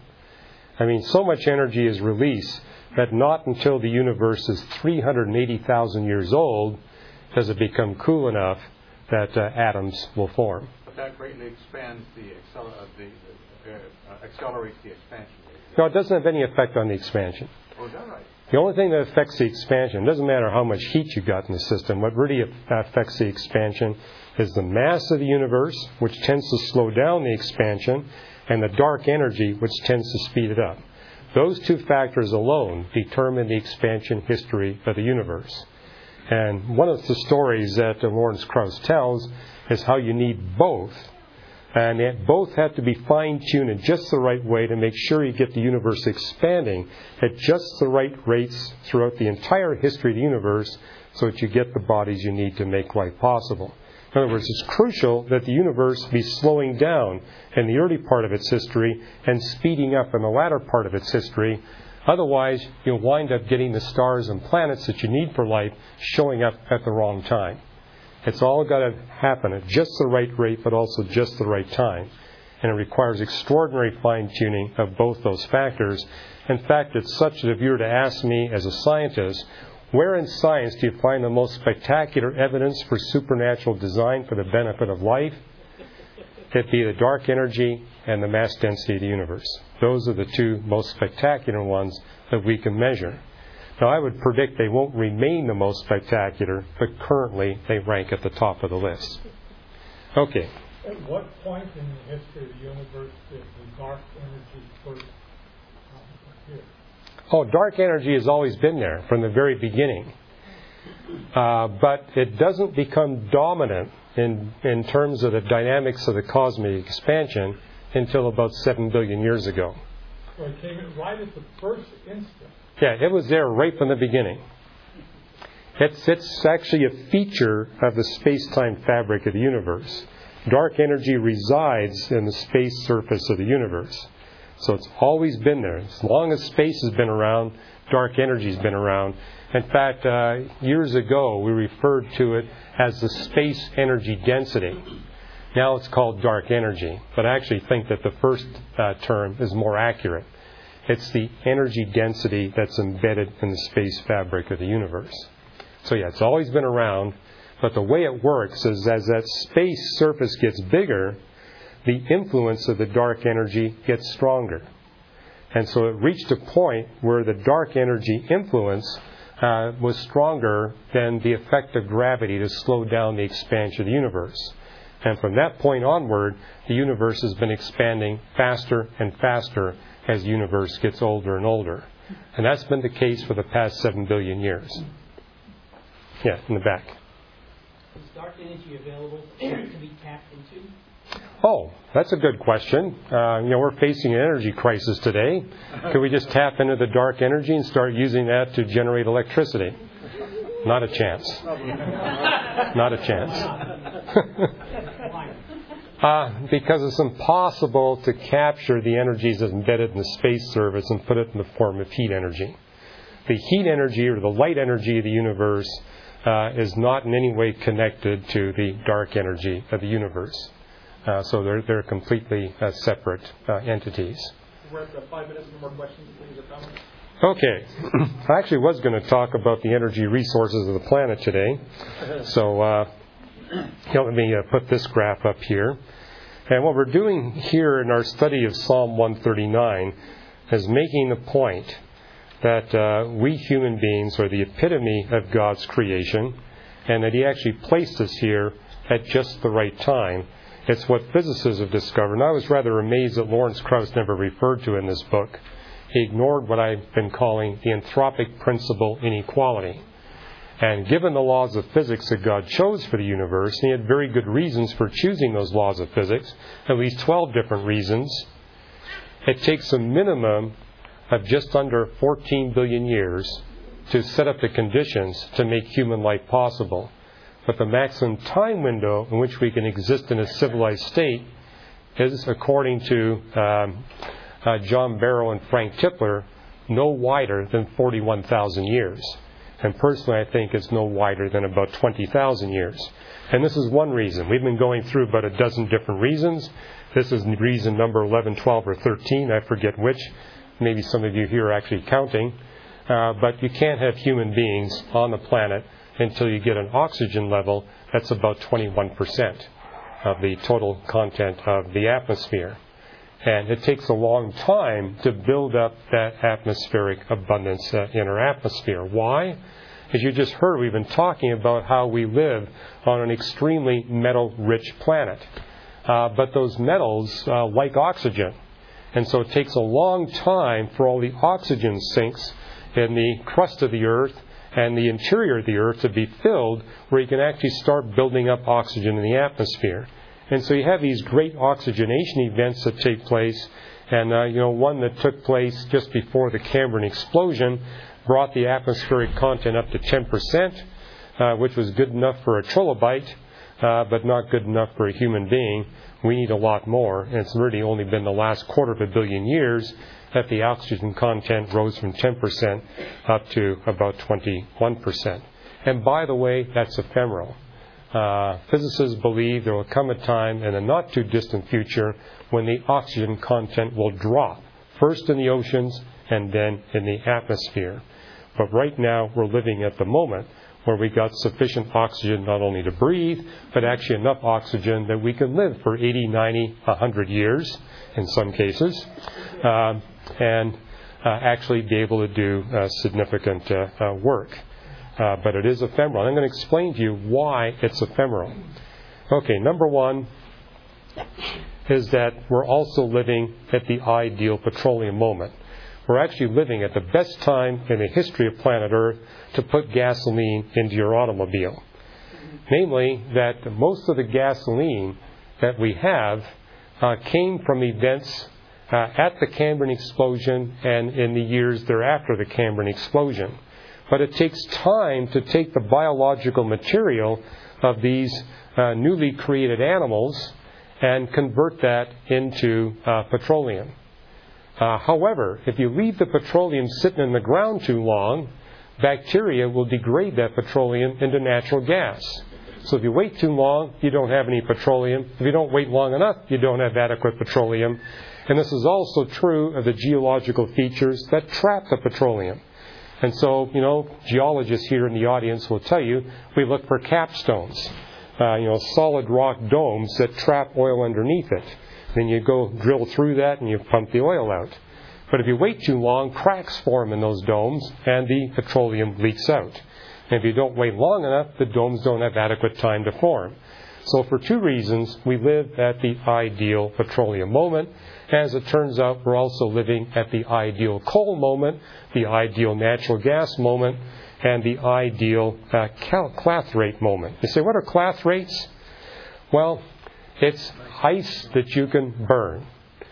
I mean, so much energy is released that not until the universe is three hundred eighty thousand years old does it become cool enough that uh, atoms will form. But that greatly expands the, accel- uh, the uh, accelerates the expansion rate. No, it doesn't have any effect on the expansion. Oh, is that right? The only thing that affects the expansion, it doesn't matter how much heat you got in the system, what really affects the expansion is the mass of the universe, which tends to slow down the expansion, and the dark energy, which tends to speed it up. Those two factors alone determine the expansion history of the universe. And one of the stories that Lawrence Krauss tells is how you need both. And they both have to be fine-tuned in just the right way to make sure you get the universe expanding at just the right rates throughout the entire history of the universe so that you get the bodies you need to make life possible. In other words, it's crucial that the universe be slowing down in the early part of its history and speeding up in the latter part of its history. Otherwise, you'll wind up getting the stars and planets that you need for life showing up at the wrong time. It's all got to happen at just the right rate, but also just the right time. And it requires extraordinary fine-tuning of both those factors. In fact, it's such that if you were to ask me as a scientist, where in science do you find the most spectacular evidence for supernatural design for the benefit of life? It'd be the dark energy and the mass density of the universe. Those are the two most spectacular ones that we can measure. Now, I would predict they won't remain the most spectacular, but currently they rank at the top of the list. Okay. At what point in the history of the universe did the dark energy first appear? Oh, dark energy has always been there from the very beginning. Uh, but it doesn't become dominant in, in terms of the dynamics of the cosmic expansion until about seven billion years ago. So it came in right at the first instant. Yeah, it was there right from the beginning. It's, it's actually a feature of the space-time fabric of the universe. Dark energy resides in the space surface of the universe. So it's always been there. As long as space has been around, dark energy has been around. In fact, uh, years ago, we referred to it as the space energy density. Now it's called dark energy, but I actually think that the first uh, term is more accurate. It's the energy density that's embedded in the space fabric of the universe. So yeah, it's always been around, but the way it works is as that space surface gets bigger, the influence of the dark energy gets stronger. And so it reached a point where the dark energy influence uh, was stronger than the effect of gravity to slow down the expansion of the universe. And from that point onward, the universe has been expanding faster and faster as the universe gets older and older. And that's been the case for the past seven billion years. Yeah, in the back. Is dark energy available to be tapped into? Oh, that's a good question. Uh, you know, we're facing an energy crisis today. Could we just tap into the dark energy and start using that to generate electricity? Not a chance. Not a chance. uh, because it's impossible to capture the energies that's embedded in the space surface and put it in the form of heat energy. The heat energy or the light energy of the universe uh, is not in any way connected to the dark energy of the universe. Uh, so they're, they're completely uh, separate uh, entities. We're at the five minutes. No more questions, please, or comments? Okay. I actually was going to talk about the energy resources of the planet today. So uh, you know, let me uh, put this graph up here. And what we're doing here in our study of Psalm one thirty-nine is making the point that uh, we human beings are the epitome of God's creation, and that He actually placed us here at just the right time. It's what physicists have discovered. And I was rather amazed that Lawrence Krauss never referred to in this book. He ignored what I've been calling the anthropic principle inequality. And given the laws of physics that God chose for the universe, and He had very good reasons for choosing those laws of physics, at least twelve different reasons, it takes a minimum of just under fourteen billion years to set up the conditions to make human life possible. But the maximum time window in which we can exist in a civilized state is, according to um, uh, John Barrow and Frank Tipler, no wider than forty-one thousand years. And personally, I think it's no wider than about twenty thousand years. And this is one reason. We've been going through about a dozen different reasons. This is reason number eleven, twelve, or thirteen. I forget which. Maybe some of you here are actually counting. Uh, but you can't have human beings on the planet until you get an oxygen level that's about twenty-one percent of the total content of the atmosphere. And it takes a long time to build up that atmospheric abundance uh, in our atmosphere. Why? As you just heard, we've been talking about how we live on an extremely metal-rich planet. Uh, but those metals uh, like oxygen. And so it takes a long time for all the oxygen sinks in the crust of the Earth and the interior of the Earth to be filled, where you can actually start building up oxygen in the atmosphere. And so you have these great oxygenation events that take place, and uh, you know, one that took place just before the Cambrian explosion brought the atmospheric content up to ten percent, uh, which was good enough for a trilobite, uh, but not good enough for a human being. We need a lot more, and it's really only been the last quarter of a billion years that the oxygen content rose from ten percent up to about twenty-one percent. And by the way, that's ephemeral. Uh, physicists believe there will come a time in the not-too-distant future when the oxygen content will drop, first in the oceans and then in the atmosphere. But right now, we're living at the moment where we got sufficient oxygen not only to breathe, but actually enough oxygen that we can live for eighty, ninety, one hundred years in some cases, uh, and uh, actually be able to do uh, significant uh, uh, work. Uh, but it is ephemeral. I'm going to explain to you why it's ephemeral. Okay, number one is that we're also living at the ideal petroleum moment. We're actually living at the best time in the history of planet Earth to put gasoline into your automobile. Namely, that most of the gasoline that we have uh, came from events uh, at the Cambrian explosion and in the years thereafter the Cambrian explosion. But it takes time to take the biological material of these uh, newly created animals and convert that into uh, petroleum. Uh, however, if you leave the petroleum sitting in the ground too long, bacteria will degrade that petroleum into natural gas. So if you wait too long, you don't have any petroleum. If you don't wait long enough, you don't have adequate petroleum. And this is also true of the geological features that trap the petroleum. And so, you know, geologists here in the audience will tell you, we look for capstones, uh, you know, solid rock domes that trap oil underneath it. Then you go drill through that and you pump the oil out. But if you wait too long, cracks form in those domes and the petroleum leaks out. And if you don't wait long enough, the domes don't have adequate time to form. So for two reasons, we live at the ideal petroleum moment. As it turns out, we're also living at the ideal coal moment, the ideal natural gas moment, and the ideal uh, clathrate moment. You say, what are clathrates? Well, it's ice that you can burn.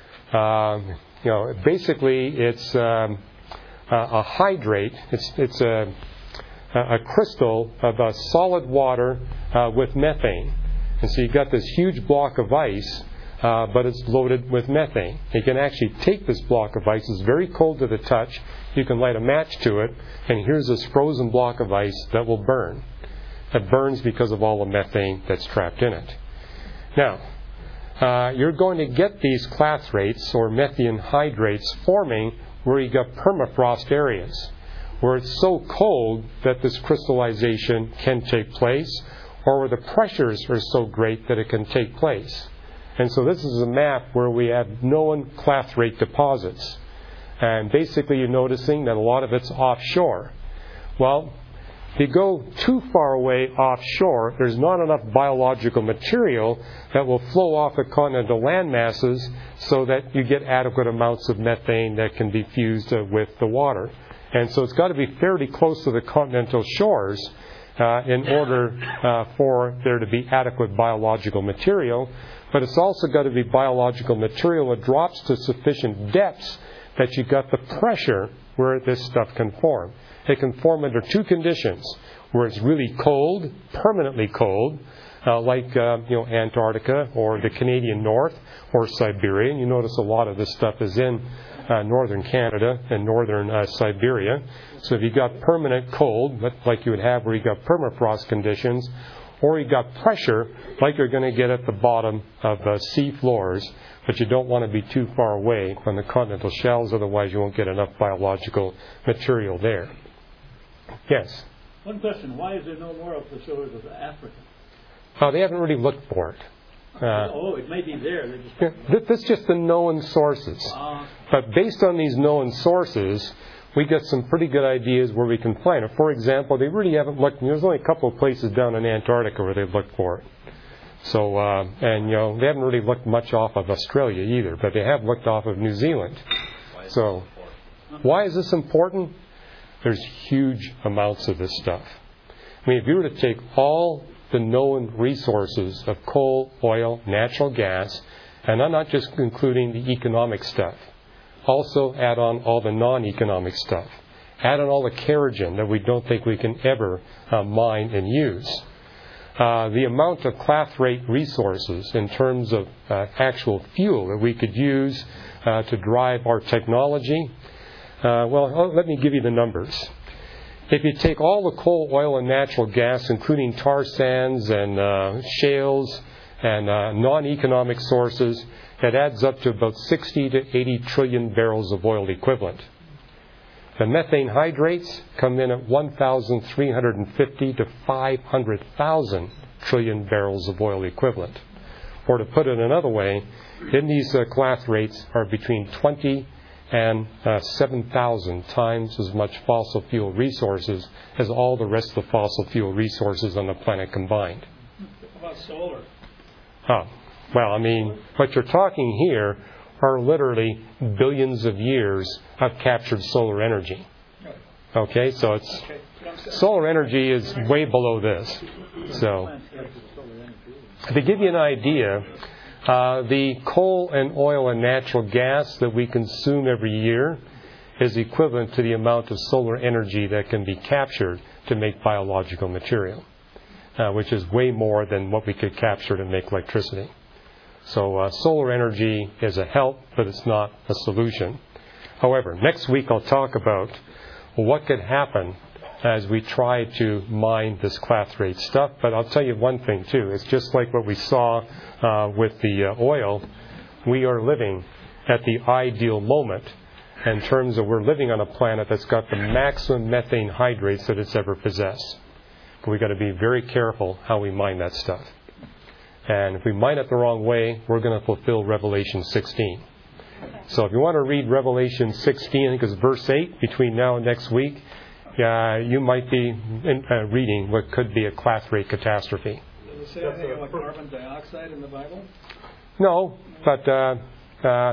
Um, you know, basically, it's um, a, a hydrate. It's it's a a crystal of uh, solid water uh, with methane. And so you've got this huge block of ice, uh, but it's loaded with methane. You can actually take this block of ice. It's very cold to the touch. You can light a match to it, and here's this frozen block of ice that will burn. It burns because of all the methane that's trapped in it. Now, uh, you're going to get these clathrates or methane hydrates forming where you got permafrost areas, where it's so cold that this crystallization can take place, or where the pressures are so great that it can take place. And so this is a map where we have known clathrate deposits. And basically you're noticing that a lot of it's offshore. Well, if you go too far away offshore, there's not enough biological material that will flow off the continental land masses so that you get adequate amounts of methane that can be fused uh, with the water. And so it's got to be fairly close to the continental shores uh, in order uh, for there to be adequate biological material. But it's also got to be biological material that drops to sufficient depths that you got the pressure where this stuff can form. It can form under two conditions, where it's really cold, permanently cold, uh, like uh, you know Antarctica or the Canadian North or Siberia. And you notice a lot of this stuff is in uh, northern Canada and northern uh, Siberia. So if you got permanent cold, like you would have where you got permafrost conditions, or you got pressure, like you're going to get at the bottom of uh, sea floors, but you don't want to be too far away from the continental shelves, otherwise you won't get enough biological material there. Yes? One question, why is there no more of the shores of Africa? Oh, they haven't really looked for it. Uh, oh, it may be there. They're just yeah, that's just the known sources. Uh, but based on these known sources, we get some pretty good ideas where we can find it. For example, they really haven't looked. There's only a couple of places down in Antarctica where they've looked for it. So, uh, and you know, they haven't really looked much off of Australia either, but they have looked off of New Zealand. So, why is this important? There's huge amounts of this stuff. I mean, if you were to take all the known resources of coal, oil, natural gas, and I'm not just including the economic stuff, also add on all the non-economic stuff, add on all the kerogen that we don't think we can ever uh, mine and use. Uh, the amount of clathrate resources in terms of uh, actual fuel that we could use uh, to drive our technology, uh, well, let me give you the numbers. If you take all the coal, oil, and natural gas, including tar sands and uh, shales and uh, non-economic sources, that adds up to about sixty to eighty trillion barrels of oil equivalent. The methane hydrates come in at one thousand three hundred fifty to five hundred thousand trillion barrels of oil equivalent. Or to put it another way, in these uh, clathrates are between twenty and uh, seven thousand times as much fossil fuel resources as all the rest of the fossil fuel resources on the planet combined. How about solar? Oh, well, I mean, what you're talking here are literally billions of years of captured solar energy. Okay, so it's solar energy is way below this. So to give you an idea, Uh, the coal and oil and natural gas that we consume every year is equivalent to the amount of solar energy that can be captured to make biological material, uh, which is way more than what we could capture to make electricity. So uh, solar energy is a help, but it's not a solution. However, next week I'll talk about what could happen as we try to mine this clathrate stuff. But I'll tell you one thing, too. It's just like what we saw uh, with the uh, oil. We are living at the ideal moment in terms of we're living on a planet that's got the maximum methane hydrates that it's ever possessed. But we've got to be very careful how we mine that stuff. And if we mine it the wrong way, we're going to fulfill Revelation sixteen. So if you want to read Revelation sixteen, I think it's verse eight, between now and next week, uh, you might be in, uh, reading what could be a clathrate catastrophe. Does it say anything about carbon dioxide in the Bible? No, but uh, uh,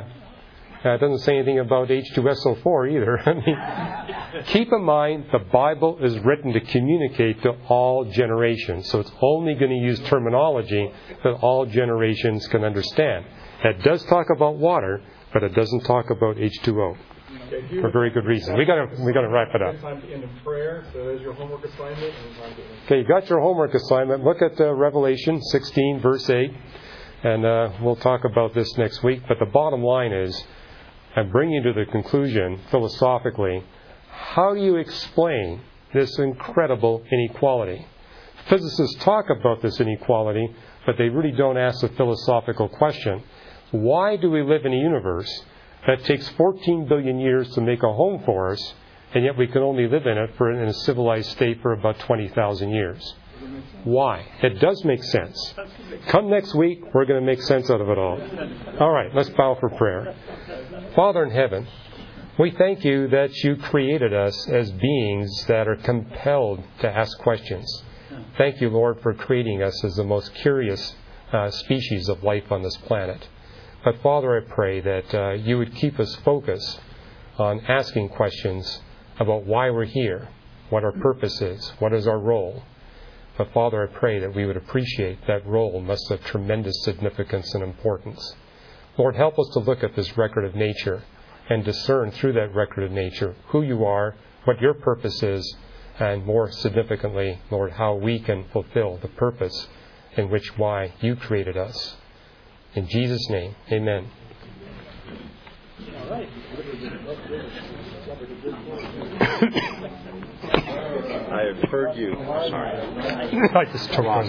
it doesn't say anything about H two S O four either. I mean, keep in mind, the Bible is written to communicate to all generations, so it's only going to use terminology that all generations can understand. It does talk about water, but it doesn't talk about H two O for very good reason. We got to we got to wrap it up. Time to end in prayer. So there's your homework assignment. Okay, you got your homework assignment. Look at uh, Revelation sixteen, verse eight, and uh, we'll talk about this next week. But the bottom line is, I bring you to the conclusion philosophically. How do you explain this incredible inequality? Physicists talk about this inequality, but they really don't ask the philosophical question. Why do we live in a universe that takes fourteen billion years to make a home for us, and yet we can only live in it for in a civilized state for about twenty thousand years? Why? It does make sense. Come next week, we're going to make sense out of it all. All right, let's bow for prayer. Father in heaven, we thank you that you created us as beings that are compelled to ask questions. Thank you, Lord, for creating us as the most curious uh, species of life on this planet. But Father, I pray that uh, you would keep us focused on asking questions about why we're here, what our purpose is, what is our role. But Father, I pray that we would appreciate that role must have tremendous significance and importance. Lord, help us to look at this record of nature and discern through that record of nature who you are, what your purpose is, and more significantly, Lord, how we can fulfill the purpose in which why you created us. In Jesus' name, amen. All right. I have heard you. Sorry. I just took one.